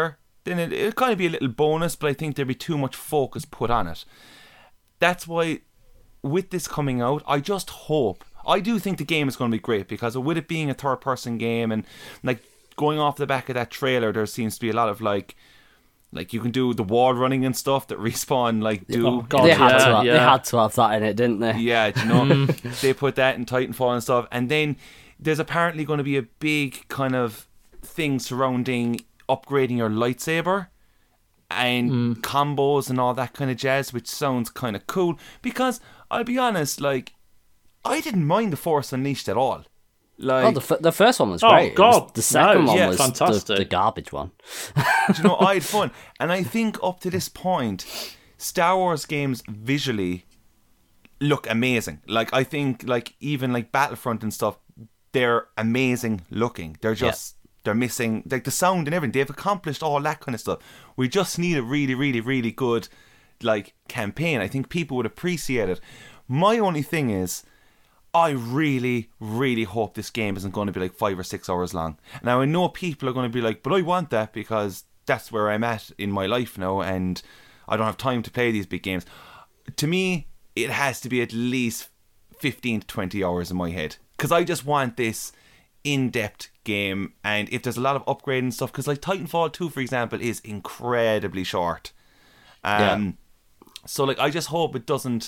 then it, it'll kind of be a little bonus, but I think there'd be too much focus put on it. That's why, with this coming out, I just hope, I do think the game is going to be great, because with it being a third-person game, and like going off the back of that trailer, there seems to be a lot of like, like you can do the wall running and stuff that Respawn like do. Oh, God, they had yeah, to have, yeah. they had to have that in it, didn't they? Yeah, do you know, they put that in Titanfall and stuff, and then there's apparently going to be a big kind of thing surrounding upgrading your lightsaber and mm. combos and all that kind of jazz, which sounds kind of cool, because I'll be honest, like, I didn't mind the Force Unleashed at all. Like, oh, the, f- the first one was oh, great. God, Was, the second no, one yeah, was fantastic. the, the garbage one. you know, I had fun, and I think up to this point, Star Wars games visually look amazing. Like, I think, like, even like Battlefront and stuff, they're amazing looking. They're just, yeah. they're missing, like, the sound and everything. They've accomplished all that kind of stuff. We just need a really, really, really good, like, campaign. I think people would appreciate it. My only thing is, I really, really hope this game isn't going to be like five or six hours long. Now, I know people are going to be like, but I want that because that's where I'm at in my life now, and I don't have time to play these big games. To me, it has to be at least fifteen to twenty hours in my head, because I just want this in-depth game. And if there's a lot of upgrading and stuff, because like Titanfall two, for example, is incredibly short. Um, yeah. So like, I just hope it doesn't.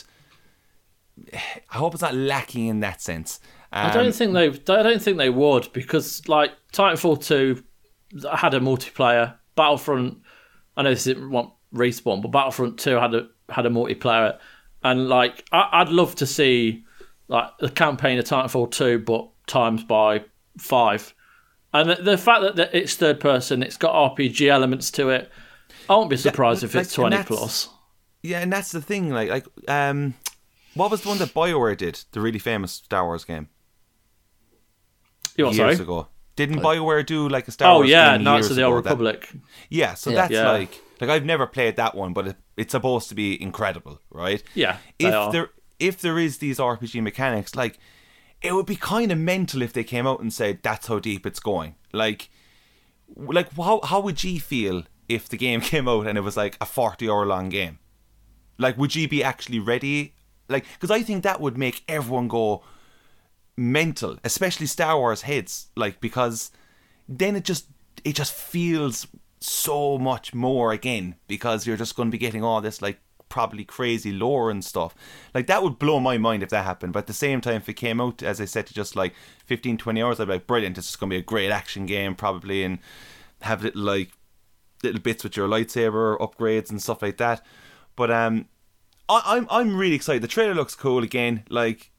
I hope it's not lacking in that sense. Um, I don't think they. I don't think they would, because like Titanfall two had a multiplayer. Battlefront. I know this isn't what Respawn, but Battlefront two had a had a multiplayer, and like I, I'd love to see like the campaign of Titanfall two, but times by five. And the, the fact that, that it's third person, it's got R P G elements to it. I won't be surprised that, if it's like, twenty plus. Yeah, and that's the thing. Like, like um. What was the one that BioWare did? The really famous Star Wars game. You what, years sorry? ago. Didn't BioWare do like a Star oh, Wars yeah, game? Oh yeah, Knights of the Old Republic. That, yeah, so yeah. that's yeah. like like I've never played that one, but it, it's supposed to be incredible, right? Yeah. If are. there if there is these R P G mechanics, like it would be kind of mental if they came out and said that's how deep it's going. Like, like how how would you feel if the game came out and it was like a forty hour long game? Like, would you be actually ready? Like, because I think that would make everyone go mental, especially Star Wars heads. Like, because then it just it just feels so much more again, because you're just going to be getting all this like probably crazy lore and stuff. Like, that would blow my mind if that happened. But at the same time, if it came out, as I said, to just like fifteen, twenty hours, I'd be like, brilliant, this is going to be a great action game probably, and have little like little bits with your lightsaber upgrades and stuff like that. But um. I, I'm I'm really excited. The trailer looks cool again. Like,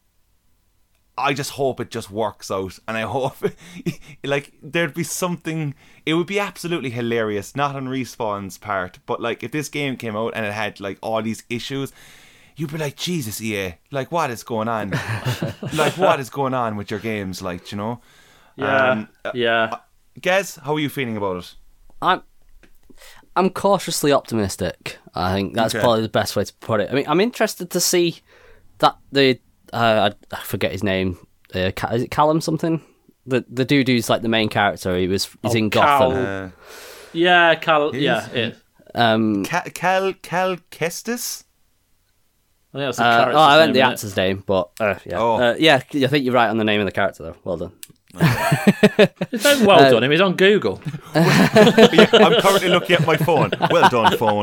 I just hope it just works out, and I hope like there'd be something. It would be absolutely hilarious, not on Respawn's part, but like if this game came out and it had like all these issues, you'd be like, Jesus, E A, like what is going on? Like what is going on with your games? Like, you know? Yeah, um, yeah. Uh, Gaz, how are you feeling about it? I'm. I'm cautiously optimistic. I think that's okay. probably the best way to put it. I mean, I'm interested to see that the uh, I forget his name. Uh, is it Callum something? The the dude who's like the main character. He was he's oh, in Cal, Gotham. Uh, yeah, Cal. Yeah, it. Um, Cal Cal, Cal Kestis. I think that's the uh, character's oh, I name, meant the isn't actor's name, but uh, yeah, Oh. uh, yeah. I think you're right on the name of the character, though. Well done. It's very well Uh, done. Him. He's on Google. Yeah, I'm currently looking at my phone. Well done, phone.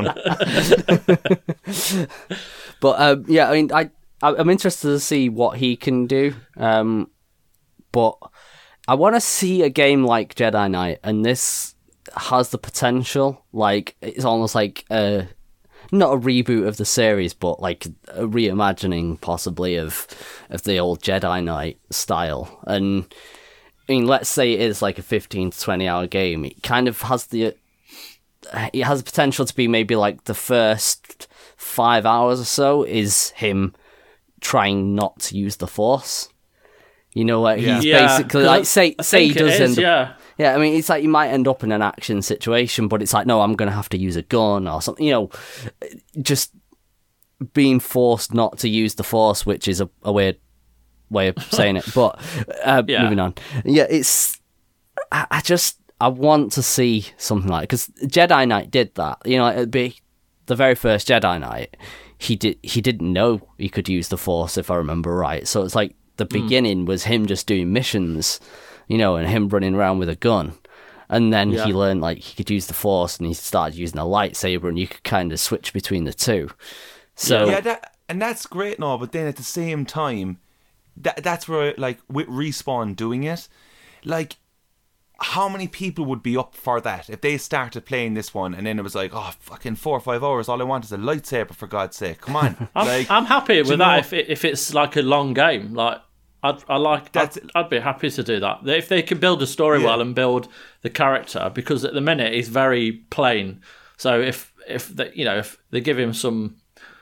But um, yeah, I mean, I I'm interested to see what he can do. Um, but I want to see a game like Jedi Knight, and this has the potential. Like, it's almost like a not a reboot of the series, but like a reimagining possibly of of the old Jedi Knight style. And I mean, let's say it is like a fifteen to twenty hour game. It kind of has the it has the potential to be maybe like the first five hours or so is him trying not to use the Force. You know, like Yeah. he's Yeah, basically 'cause like I- say I say he think it does is, end up, yeah. yeah, I mean, it's like you might end up in an action situation, but it's like, no, I'm going to have to use a gun or something, you know, just being forced not to use the Force, which is a, a weird way of saying it, but uh, Yeah. moving on. Yeah, it's, I, I just, I want to see something like, because Jedi Knight did that. You know, it'd be the very first Jedi Knight. He did. He didn't know he could use the Force, if I remember right. So it's like the beginning mm. was him just doing missions, you know, and him running around with a gun. And then yeah. he learned like he could use the Force, and he started using a lightsaber, and you could kind of switch between the two. So yeah, that, and that's great, no. But then at the same time, that that's where like with Respawn doing it, like. How many people would be up for that if they started playing this one and then it was like, oh, fucking four or five hours, all I want is a lightsaber, for God's sake, come on. I'm, like, I'm happy with that know? if it, if it's like a long game. Like I'd I like I'd, I'd be happy to do that if they can build a story yeah. well and build the character, because at the minute he's very plain. So if if they, you know if they give him some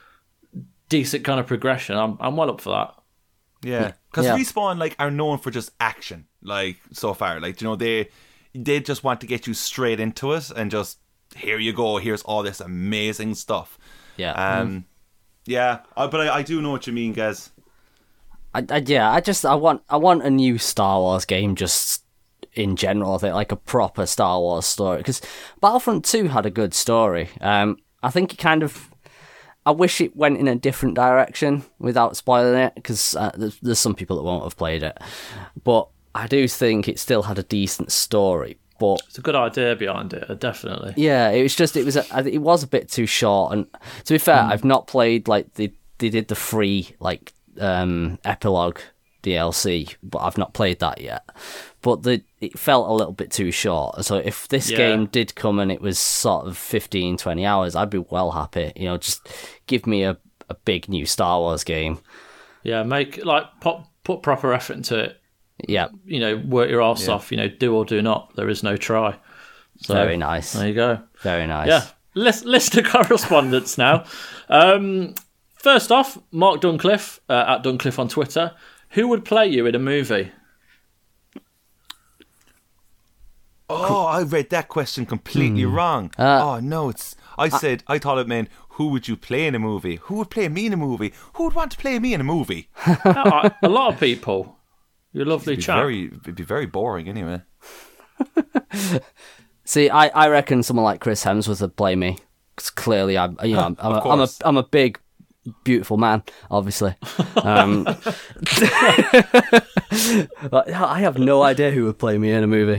decent kind of progression, I'm I'm well up for that. Yeah, because yeah. Respawn like are known for just action. Like so far, like you know they they just want to get you straight into it and just here you go. Here's all this amazing stuff. Yeah, um, mm. yeah. Uh, but I, I do know what you mean, guys. I, I yeah, I just I want I want a new Star Wars game just in general. I think like a proper Star Wars story, because Battlefront two had a good story. Um, I think it kind of. I wish it went in a different direction without spoiling it, because uh, there's, there's some people that won't have played it. But I do think it still had a decent story. But it's a good idea behind it, definitely. Yeah, it was just it was a, it was a bit too short. And to be fair, mm. I've not played like they they did the free like um, epilogue D L C, but I've not played that yet. But the it felt a little bit too short. So if this yeah. game did come and it was sort of fifteen, twenty hours, I'd be well happy. You know, just give me a, a big new Star Wars game. Yeah, make like put put proper effort into it. Yeah, you know, work your arse yeah. off. You know, do or do not. There is no try. So, very nice. There you go. Very nice. Yeah. List list of correspondence now. Um, first off, Mark Duncliffe uh, at Duncliffe on Twitter. Who would play you in a movie? Oh, I read that question completely hmm. wrong. Uh, oh no, it's. I said I thought it meant who would you play in a movie? Who would play me in a movie? Who would want to play me in a movie? no, a lot of people. You're a lovely it'd chap. Very, it'd be very boring anyway. See, I, I reckon someone like Chris Hemsworth would play me. Because clearly, I'm you know I'm I'm a, I'm a I'm a big, beautiful man. Obviously, um, I have no idea who would play me in a movie.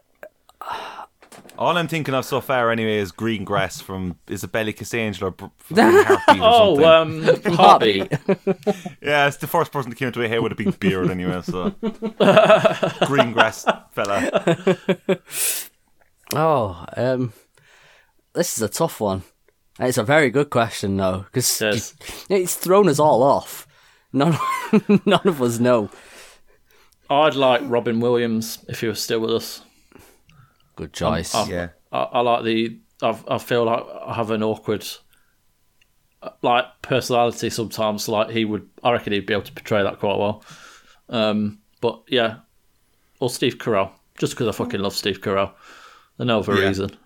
All I'm thinking of so far, anyway, is Greengrass from Isabella Cassangelo or Heartbeat or oh, um, Heartbeat. Yeah, it's the first person that came into my head with a big beard, anyway. So Greengrass fella. Oh, um, this is a tough one. It's a very good question, though, because yes. it's thrown us all off. None, none of us know. I'd like Robin Williams if he was still with us. Good choice. I, yeah, I, I like the. I, I feel like I have an awkward, like personality sometimes. Like he would, I reckon he'd be able to portray that quite well. Um, but yeah, or Steve Carell, just because I fucking love Steve Carell. No other yeah. reason.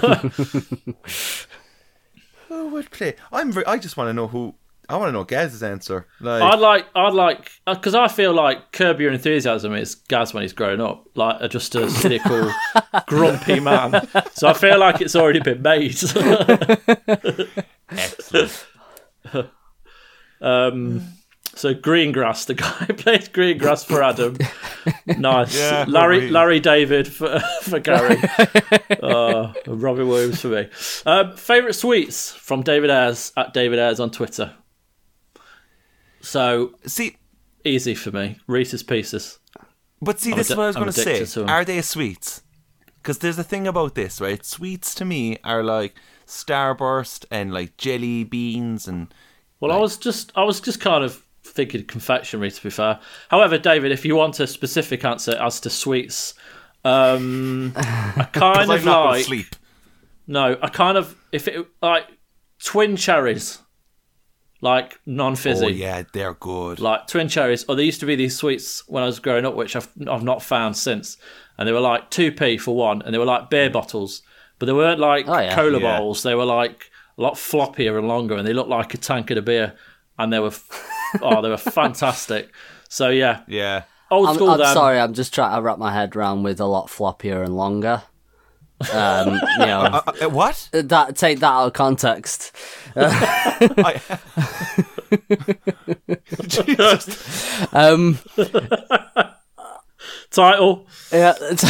Who would play? I'm. Very, I just want to know who. I want to know Gaz's answer. Like, I'd like, I'd like, because I feel like Curb Your Enthusiasm is Gaz when he's grown up, like just a cynical, grumpy man. So I feel like it's already been made. Excellent. um, so Greengrass, the guy who plays Greengrass for Adam. Nice. Yeah, Larry, Larry David for for Gary. uh, Robin Williams for me. Um, Favourite sweets from David Ayres at David Ayres on Twitter. So, see, easy for me. Reese's Pieces. But see, I'm this addi- is what I was going to say. to Are they sweets? Because there's a thing about this, right? Sweets to me are like Starburst and like jelly beans and. Well, like, I was just, I was just kind of thinking confectionery. To be fair, however, David, if you want a specific answer as to sweets, um, I kind of I'm not like. Sleep. No, I kind of if it like twin cherries. Like non-fizzy. Oh yeah, they're good. Like twin cherries. Or there used to be these sweets when I was growing up, which I've I've not found since. And they were like two p for one, and they were like beer bottles, but they weren't like oh, yeah. cola yeah. bottles. They were like a lot floppier and longer, and they looked like a tankard of beer. And they were oh, they were fantastic. So yeah, yeah. Old I'm, school. I'm then. sorry, I'm just trying to wrap my head around with a lot floppier and longer. Um, you know, Uh, uh, what? that take that out of context. I, Jesus. Um, Title. yeah, it's-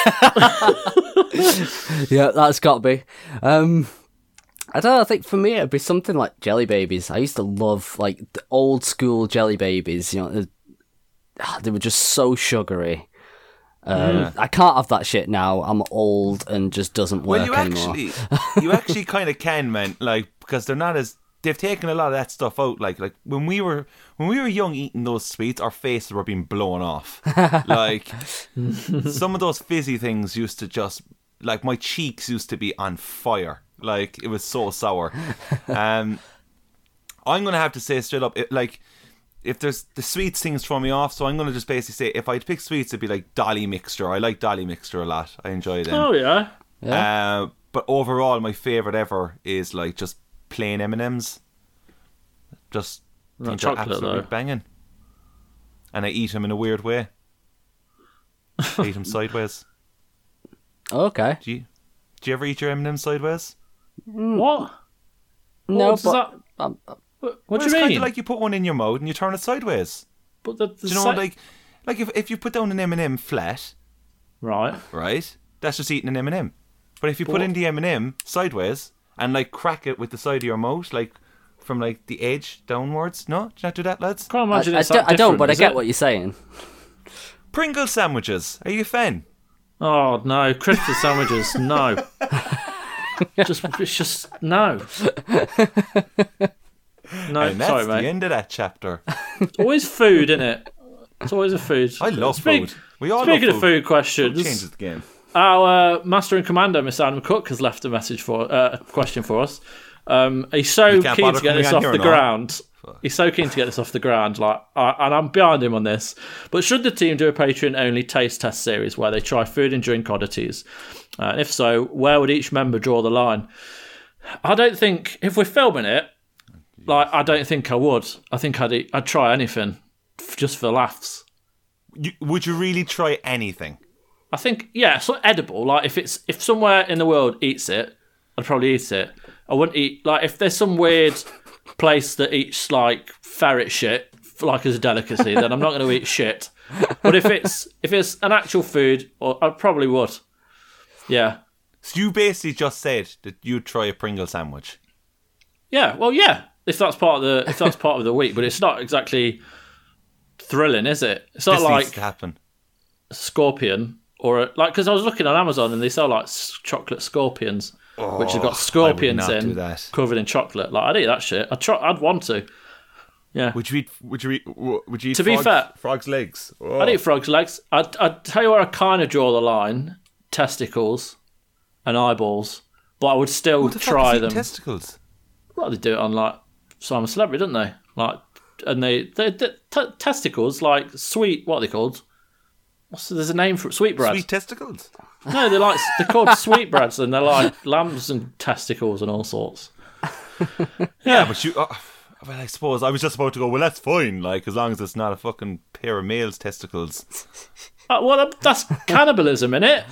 yeah, that's got to be. Um, I don't know. I think for me it'd be something like Jelly Babies. I used to love like the old school Jelly Babies. You know, they, they were just so sugary. Um, Yeah. I can't have that shit now. I'm old and just doesn't work Well, you anymore. actually, you actually kind of can, man. Like because they're not as they've taken a lot of that stuff out. Like like when we were when we were young eating those sweets, our faces were being blown off. Like some of those fizzy things used to just like my cheeks used to be on fire. Like it was so sour. Um, I'm gonna have to say straight up, it, like. If there's the sweets things throw me off, so I'm going to just basically say if I'd pick sweets, it'd be like Dolly Mixture. I like Dolly Mixture a lot. I enjoy them. Oh yeah. Yeah. Uh, but overall, my favourite ever is like just plain M and M's. Just Not think they're chocolate, absolutely though. banging. And I eat them in a weird way. I eat them sideways. Okay. Do you? Do you ever eat your M and M's sideways? What? No, What does but that? um, What, Well, do it's you kind mean? of like you put one in your mouth and you turn it sideways. but the, the Do you know, sa- like, like if if you put down an M and M flat, right? right? That's just eating an M and M. But if you put But- in the M and M sideways and like crack it with the side of your mouth, like from like the edge downwards, no, do you not do that, lads? Can't I, imagine I it's don't, that I don't, but I different, get is what it? you're saying. Pringle sandwiches. Are you a fan? Oh no, crisps sandwiches. No. just it's just no. No, And that's sorry, the mate. end of that chapter. Always food, isn't it? It's always a food. I love Speak- food. We all Speaking love of food. food questions, Changes the game. our uh, master and commander, Miss Adam Cook, has left a message for uh, a question for us. Um, he's so You can't keen bother to get coming this on off here the or not? ground. He's so keen to get this off the ground, like, uh, and I'm behind him on this. But should the team do a Patreon-only taste test series where they try food and drink oddities? Uh, and if so, where would each member draw the line? I don't think if we're filming it, like, I don't think I would. I think I'd eat, I'd try anything, f- just for laughs. You, would you really try anything? I think, yeah, so edible. Like, if it's if somewhere in the world eats it, I'd probably eat it. I wouldn't eat, like, if there's some weird place that eats, like, ferret shit, like, as a delicacy, then I'm not going to eat shit. But if it's if it's an actual food, or I probably would. Yeah. So you basically just said that you'd try a Pringle sandwich. Yeah, well, yeah, if that's part of the if that's part of the week, but it's not exactly thrilling, is it? It's not This like needs to happen. a scorpion or a, like because I was looking on Amazon and they sell like s- chocolate scorpions, which have got scorpions not do in that. covered in chocolate. Like I'd eat that shit. I'd try. I'd want to. Yeah, Would you eat? Would you eat? Would you eat? To be frog- fair- frog's legs. Oh. I'd eat frog's legs. I'd, I'd tell you where I kind of draw the line: testicles and eyeballs. But I would still Who the fuck try is eating them. testicles. Well, they do it on like Simon Celebrity, don't they? Like, and they, they, they t- testicles, like sweet. What are they called? What's there's a name for it? Sweetbread. Sweet testicles. No, they're like they're called sweetbreads, and they're like lambs and testicles and all sorts. Yeah, but you. Uh, well, I suppose I was just about to go. Well, that's fine. Like as long as it's not a fucking pair of male's testicles. Uh, well, that's cannibalism, isn't it?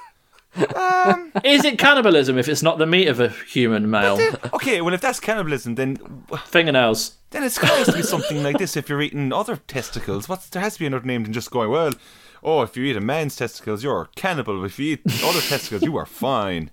Um, Is it cannibalism if it's not the meat of a human male? okay, well, if that's cannibalism, then Fingernails. then it's supposed to be something like this. If you're eating other testicles, what's there has to be another name than just going. Well, oh, if you eat a man's testicles, you're a cannibal. If you eat other testicles, you are fine.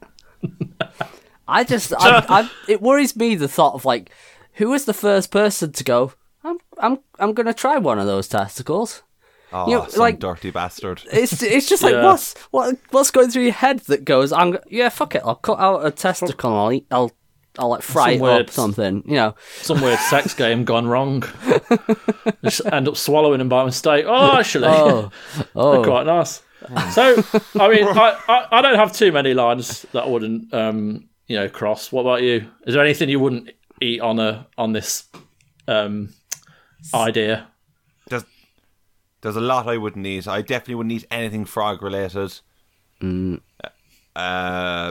I just, I, I, it worries me the thought of like, who was the first person to go? I'm, I'm, I'm gonna try one of those testicles. Oh, You know, some like- dirty bastard. It's, it's just like Yeah. what's, what, what's going through your head that goes? I'm, go- yeah, fuck it. I'll cut out a testicle. And I'll eat. I'll, I'll like fry Some it up weird- something. You know. Some weird sex game gone wrong. Just end up swallowing them by mistake. Oh, actually, Oh, oh. quite nice. So, I mean, I, I, I don't have too many lines that I wouldn't, um, you know, cross. What about you? Is there anything you wouldn't eat on a on this um, idea? There's, there's a lot I wouldn't eat. I definitely wouldn't eat anything frog related. Mm. Uh, I,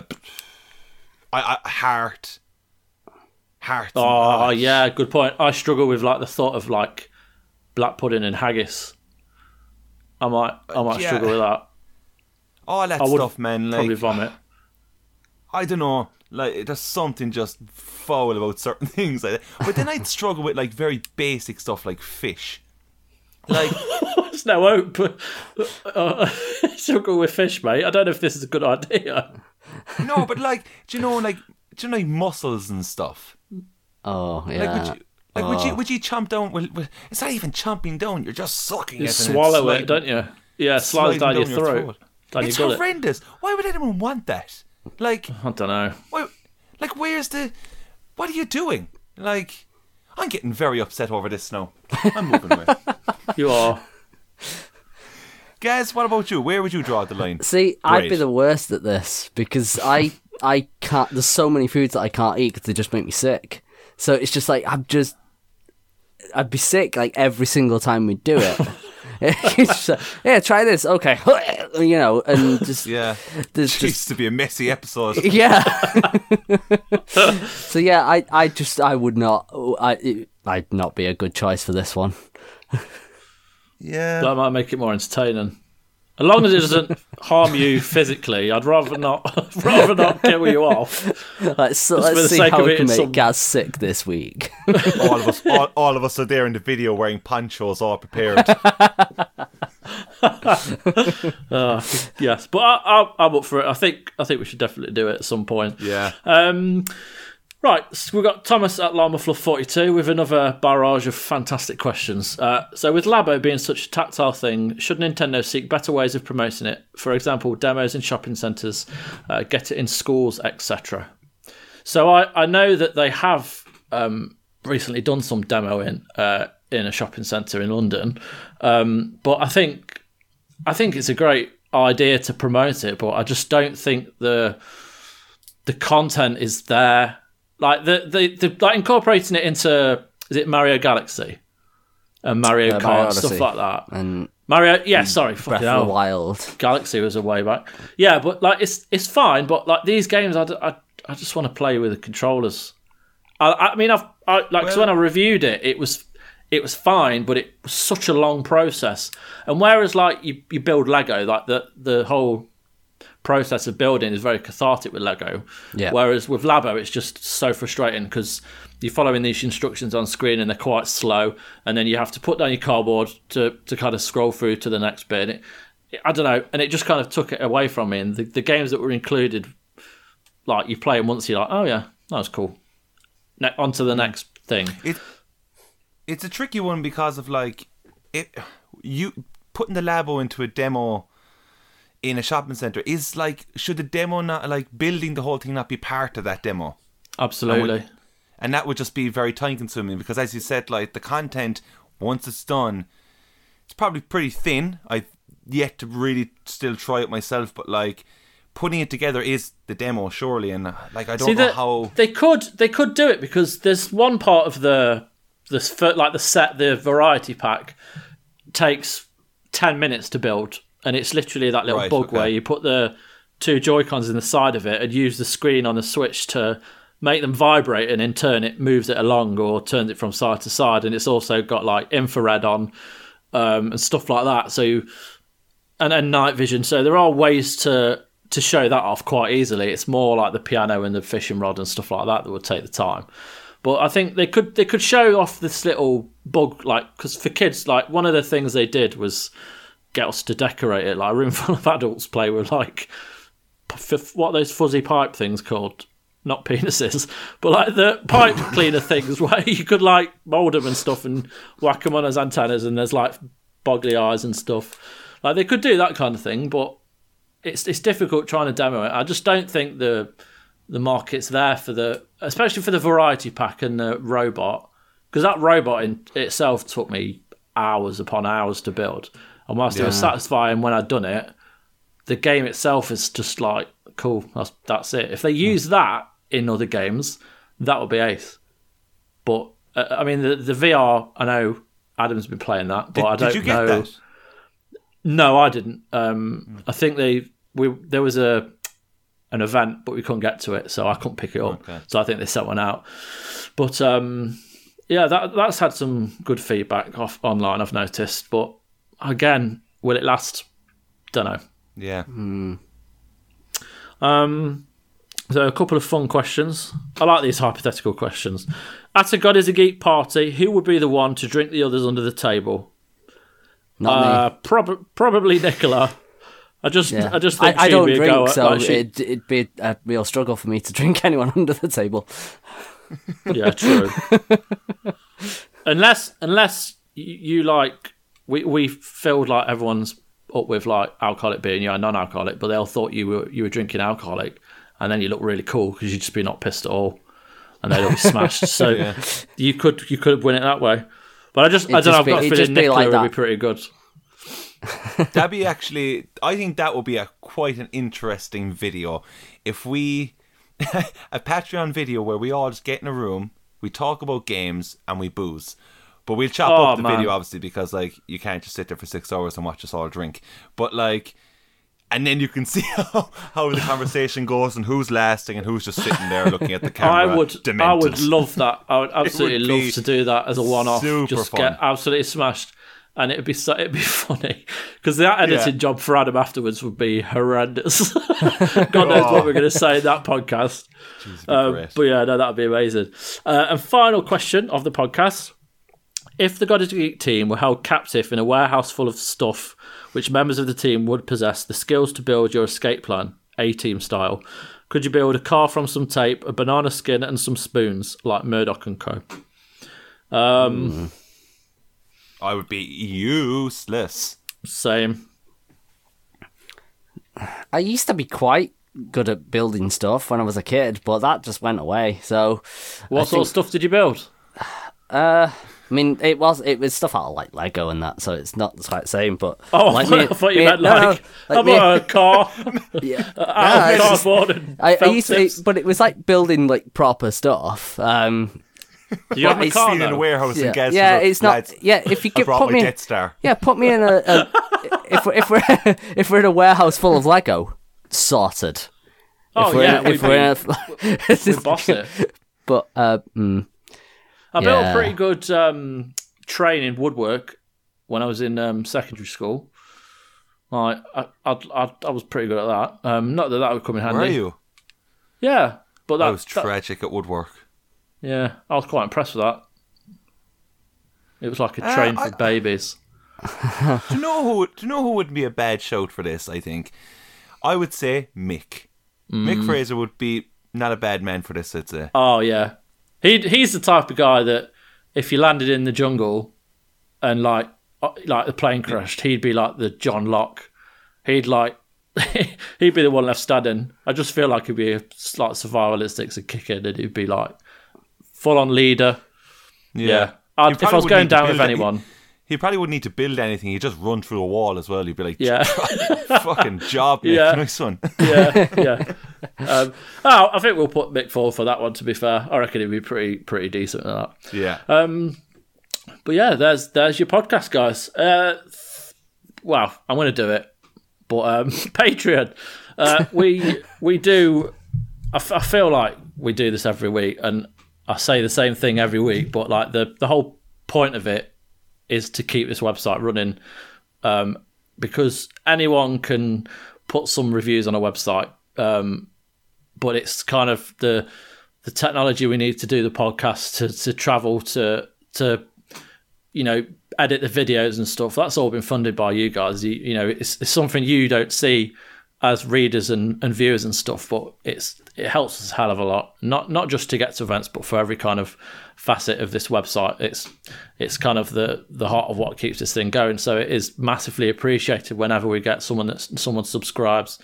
I heart, heart. Oh, yeah, good point. I struggle with like the thought of like black pudding and haggis. I might, I might Yeah. struggle with that. All that I would stuff, man. Like, Probably vomit. I don't know. Like, there's something just foul about certain things like that. But then I'd struggle with like very basic stuff like fish. Like, There's no hope. Uh, struggle with fish, mate. I don't know if this is a good idea. no, but like, do you know, like, do you know, like mussels and stuff? Oh yeah. Like, would you, like, would Oh. you, would you chomp down? Well, well, it's not even chomping down. You're just sucking You it. and it's swallow sliding- it, don't you? Yeah, it slides sliding down, your throat. Down It's your gullet. horrendous. Why would anyone want that? Like, I don't know. why, like, where's the? What are you doing? Like, I'm getting very upset over this now. I'm moving away. You are. Guys, what about you? Where would you draw the line? See, I'd be Great. the worst at this because I I can't. There's so many foods that I can't eat because they just make me sick. So it's just like I'm just. I'd be sick like every single time we do it. It's just like, yeah, try this. Okay, you know, and just Yeah, there's it just used to be a messy episode. yeah. So yeah, I I just I would not I I'd not be a good choice for this one. Yeah, That might make it more entertaining. As long as it doesn't harm you physically, I'd rather not rather not kill you off. Let's so, for let's the see sake how of we it, can it's make some- Gaz sick this week. all of us, all, all of us are there in the video wearing ponchos, all prepared. Uh, yes, but I, I, I'm up for it. I think I think we should definitely do it at some point. Yeah. Um, right, so we've got Thomas at Llama Fluff forty-two with another barrage of fantastic questions. Uh, so with Labo being such a tactile thing, should Nintendo seek better ways of promoting it? For example, demos in shopping centres, uh, get it in schools, et cetera. So I, I know that they have um, recently done some demoing uh, in a shopping centre in London, um, but I think I think it's a great idea to promote it, but I just don't think the the content is there. Like the the, the like incorporating it into, is it Mario Galaxy and Mario Uh, Kart Mario stuff Odyssey. like that? And Mario, yeah, sorry, Breath fucking of hell. the Wild. Galaxy was a way back. Yeah, but like it's it's fine. But like these games, I, d- I, I just want to play with the controllers. I, I mean, I've I, like 'cause Well- when I reviewed it, it was it was fine, but it was such a long process. And whereas like you, you build Lego, like the the whole process of building is very cathartic with Lego. Yeah. Whereas with Labo, it's just so frustrating because you're following these instructions on screen and they're quite slow, and then you have to put down your cardboard to, to kind of scroll through to the next bit. It, it, I don't know, and it just kind of took it away from me. And the, the games that were included, like you play them once, you're like, oh yeah, that was cool. Ne- on to the next thing. It it's a tricky one because of like it you putting the Labo into a demo in a shopping centre is like, should the demo not, like building the whole thing not be part of that demo? Absolutely. And that would just be very time consuming because, as you said, like the content, once it's done, it's probably pretty thin. I've yet to really still try it myself, but like putting it together is the demo, surely. And uh, like, I don't See, know the- how. they could they could do it because there's one part of the this fir- like the set the variety pack takes ten minutes to build, and it's literally that little Right, bug okay. where you put the two Joy-Cons in the side of it and use the screen on the Switch to make them vibrate, and in turn it moves it along or turns it from side to side. And it's also got like infrared on um, and stuff like that. So and then night vision. So there are ways to to show that off quite easily. It's more like the piano and the fishing rod and stuff like that that would take the time. But I think they could they could show off this little bug, like, because for kids, like one of the things they did was get us to decorate it. Like a room full of adults play with like p- f- what are those fuzzy pipe things called? Not penises, but like the pipe cleaner things where you could like mold them and stuff and whack them on as antennas, and there's like boggly eyes and stuff. Like they could do that kind of thing, but it's it's difficult trying to demo it. I just don't think the the market's there for the, especially for the variety pack and the robot, because that robot in itself took me hours upon hours to build. And whilst it was satisfying when I'd done it, the game itself is just like, cool, that's that's it. If they use that in other games, that would be ace. But uh, I mean, the the V R, I know Adam's been playing that, but Did, I don't did you get know. that? No, I didn't. Um, I think they we there was a an event, but we couldn't get to it, so I couldn't pick it up. Okay. So I think they sent one out. But um, yeah, that that's had some good feedback off online, I've noticed. But again, will it last? Don't know. Yeah. Mm. Um, so a couple of fun questions. I like these hypothetical questions. At a God is a Geek party, who would be the one to drink the others under the table? Not uh, me. Prob- probably Nicola. I just, Yeah. I just think I, I she'd don't be a drink, go at- so like she- it'd, it'd be a real struggle for me to drink anyone under the table. Yeah, true. unless, unless you, you like, we we filled like everyone's up with like alcoholic beer and you're non-alcoholic, but they all thought you were you were drinking alcoholic, and then you look really cool because you'd just be not pissed at all, and they'd all be smashed. So Yeah. you could you could win it that way. But I just It'd I don't know. just I've be- got a it'd feeling just be Nicola like would that. be pretty good. That'd be actually, I think that would be a quite an interesting video. If we, a Patreon video where we all just get in a room, we talk about games and we booze. But we'll chop Oh, up the man. video, obviously, because, like, you can't just sit there for six hours and watch us all drink. But, like, and then you can see how, how the conversation goes and who's lasting and who's just sitting there looking at the camera. I would demented. I would love that. I would absolutely be love to do that as a one-off. super Just fun. get absolutely smashed. And it'd be so, it'd be funny because that editing Yeah. job for Adam afterwards would be horrendous. God knows what we're going to say in that podcast. Jeez, it'd be Um, great. but yeah, no, that'd be amazing. Uh, and final question of the podcast: if the God is a Geek team were held captive in a warehouse full of stuff, which members of the team would possess the skills to build your escape plan, A-team style, could you build a car from some tape, a banana skin, and some spoons like Murdoch and Co? Um. Mm. I would be useless. Same. I used to be quite good at building stuff when I was a kid, but that just went away. So, What I sort think, of stuff did you build? Uh, I mean, it was it was stuff out of like Lego and that, so it's not quite the same. But Oh, like I me- thought you me- meant no, like, no, how like me- about a car yeah. out Yeah, of it's just- cardboard and I, I felt used to, tips? but it was like building like proper stuff. Um, Do you have a it's car Seen in a now? warehouse yeah, and guess yeah, it's not. lads, Yeah, if you I could brought put my me, Death Star. yeah, put me in a, a if we're, if we're if we're in a warehouse full of Lego, sorted. Oh, if we're yeah, in, if we'd we're in a, We boss it. But uh, mm, I built Yeah. a pretty good um, train in woodwork when I was in um, secondary school. Like, I, I, I, I was pretty good at that. Um, not that that would come in handy. Where are you? Yeah, but that I was that- tragic at woodwork. yeah, I was quite impressed with that. It was like a Uh, train I- for babies. Do you know who? Do you know who would be a bad shout for this? I think I would say Mick. Mm. Mick Fraser would be not a bad man for this. I'd say. Oh yeah, he he's the type of guy that if you landed in the jungle and like uh, like the plane crashed, he'd be like the John Locke. He'd like he'd be the one left standing. I just feel like he'd be a, like survival instincts and kick in, and he'd be like full on leader. Yeah, I'd, He if I probably was wouldn't going need to down with build it. anyone, He probably wouldn't need to build anything. He'd just run through a wall as well. He'd be like, yeah, fucking job, Mick. Yeah. Nice one. yeah, yeah. Um, oh, I think we'll put Mick forward for that one. To be fair, I reckon he'd be pretty pretty decent at that. Yeah. Um, but yeah, there's there's your podcast, guys. Uh, wow, I'm going to do it. But um, Patreon, uh, we we do. I, f- I feel like we do this every week, and I say the same thing every week. But like the the whole point of it is to keep this website running, um, because anyone can put some reviews on a website, um, but it's kind of the the technology we need to do the podcast to to travel to to you know edit the videos and stuff. That's all been funded by you guys. You, you know, it's, it's something you don't see as readers and, and viewers and stuff, but it's it helps us a hell of a lot. Not not just to get to events, but for every kind of facet of this website. It's it's kind of the the heart of what keeps this thing going. So it is massively appreciated whenever we get someone that someone subscribes.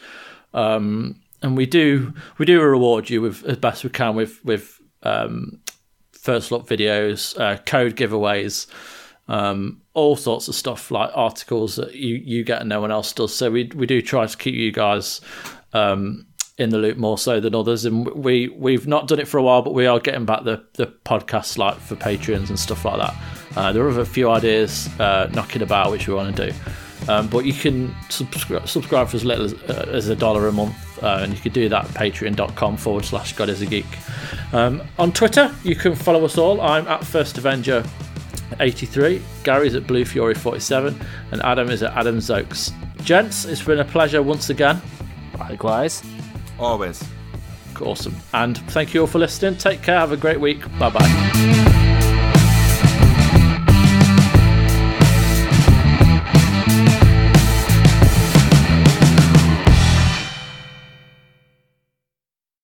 Um, and we do we do reward you with as best we can with with um, first look videos, uh, code giveaways, um, all sorts of stuff like articles that you, you get and no one else does. So we we do try to keep you guys um, in the loop more so than others. And we we've not done it for a while, but we are getting back the the podcasts like for Patreons and stuff like that. Uh, there are a few ideas uh, knocking about which we want to do. Um, but you can subscri- subscribe for as little as, uh, as a dollar a month, uh, and you can do that at patreon.com forward slash God is a Geek. Um, on Twitter, you can follow us all. I'm at First Avenger eighty-three, Gary's at Blue Fury forty-seven, and Adam is at Adam Zokes. Gents, it's been a pleasure once again. Likewise. Always. Awesome. And thank you all for listening. Take care. Have a great week. Bye bye.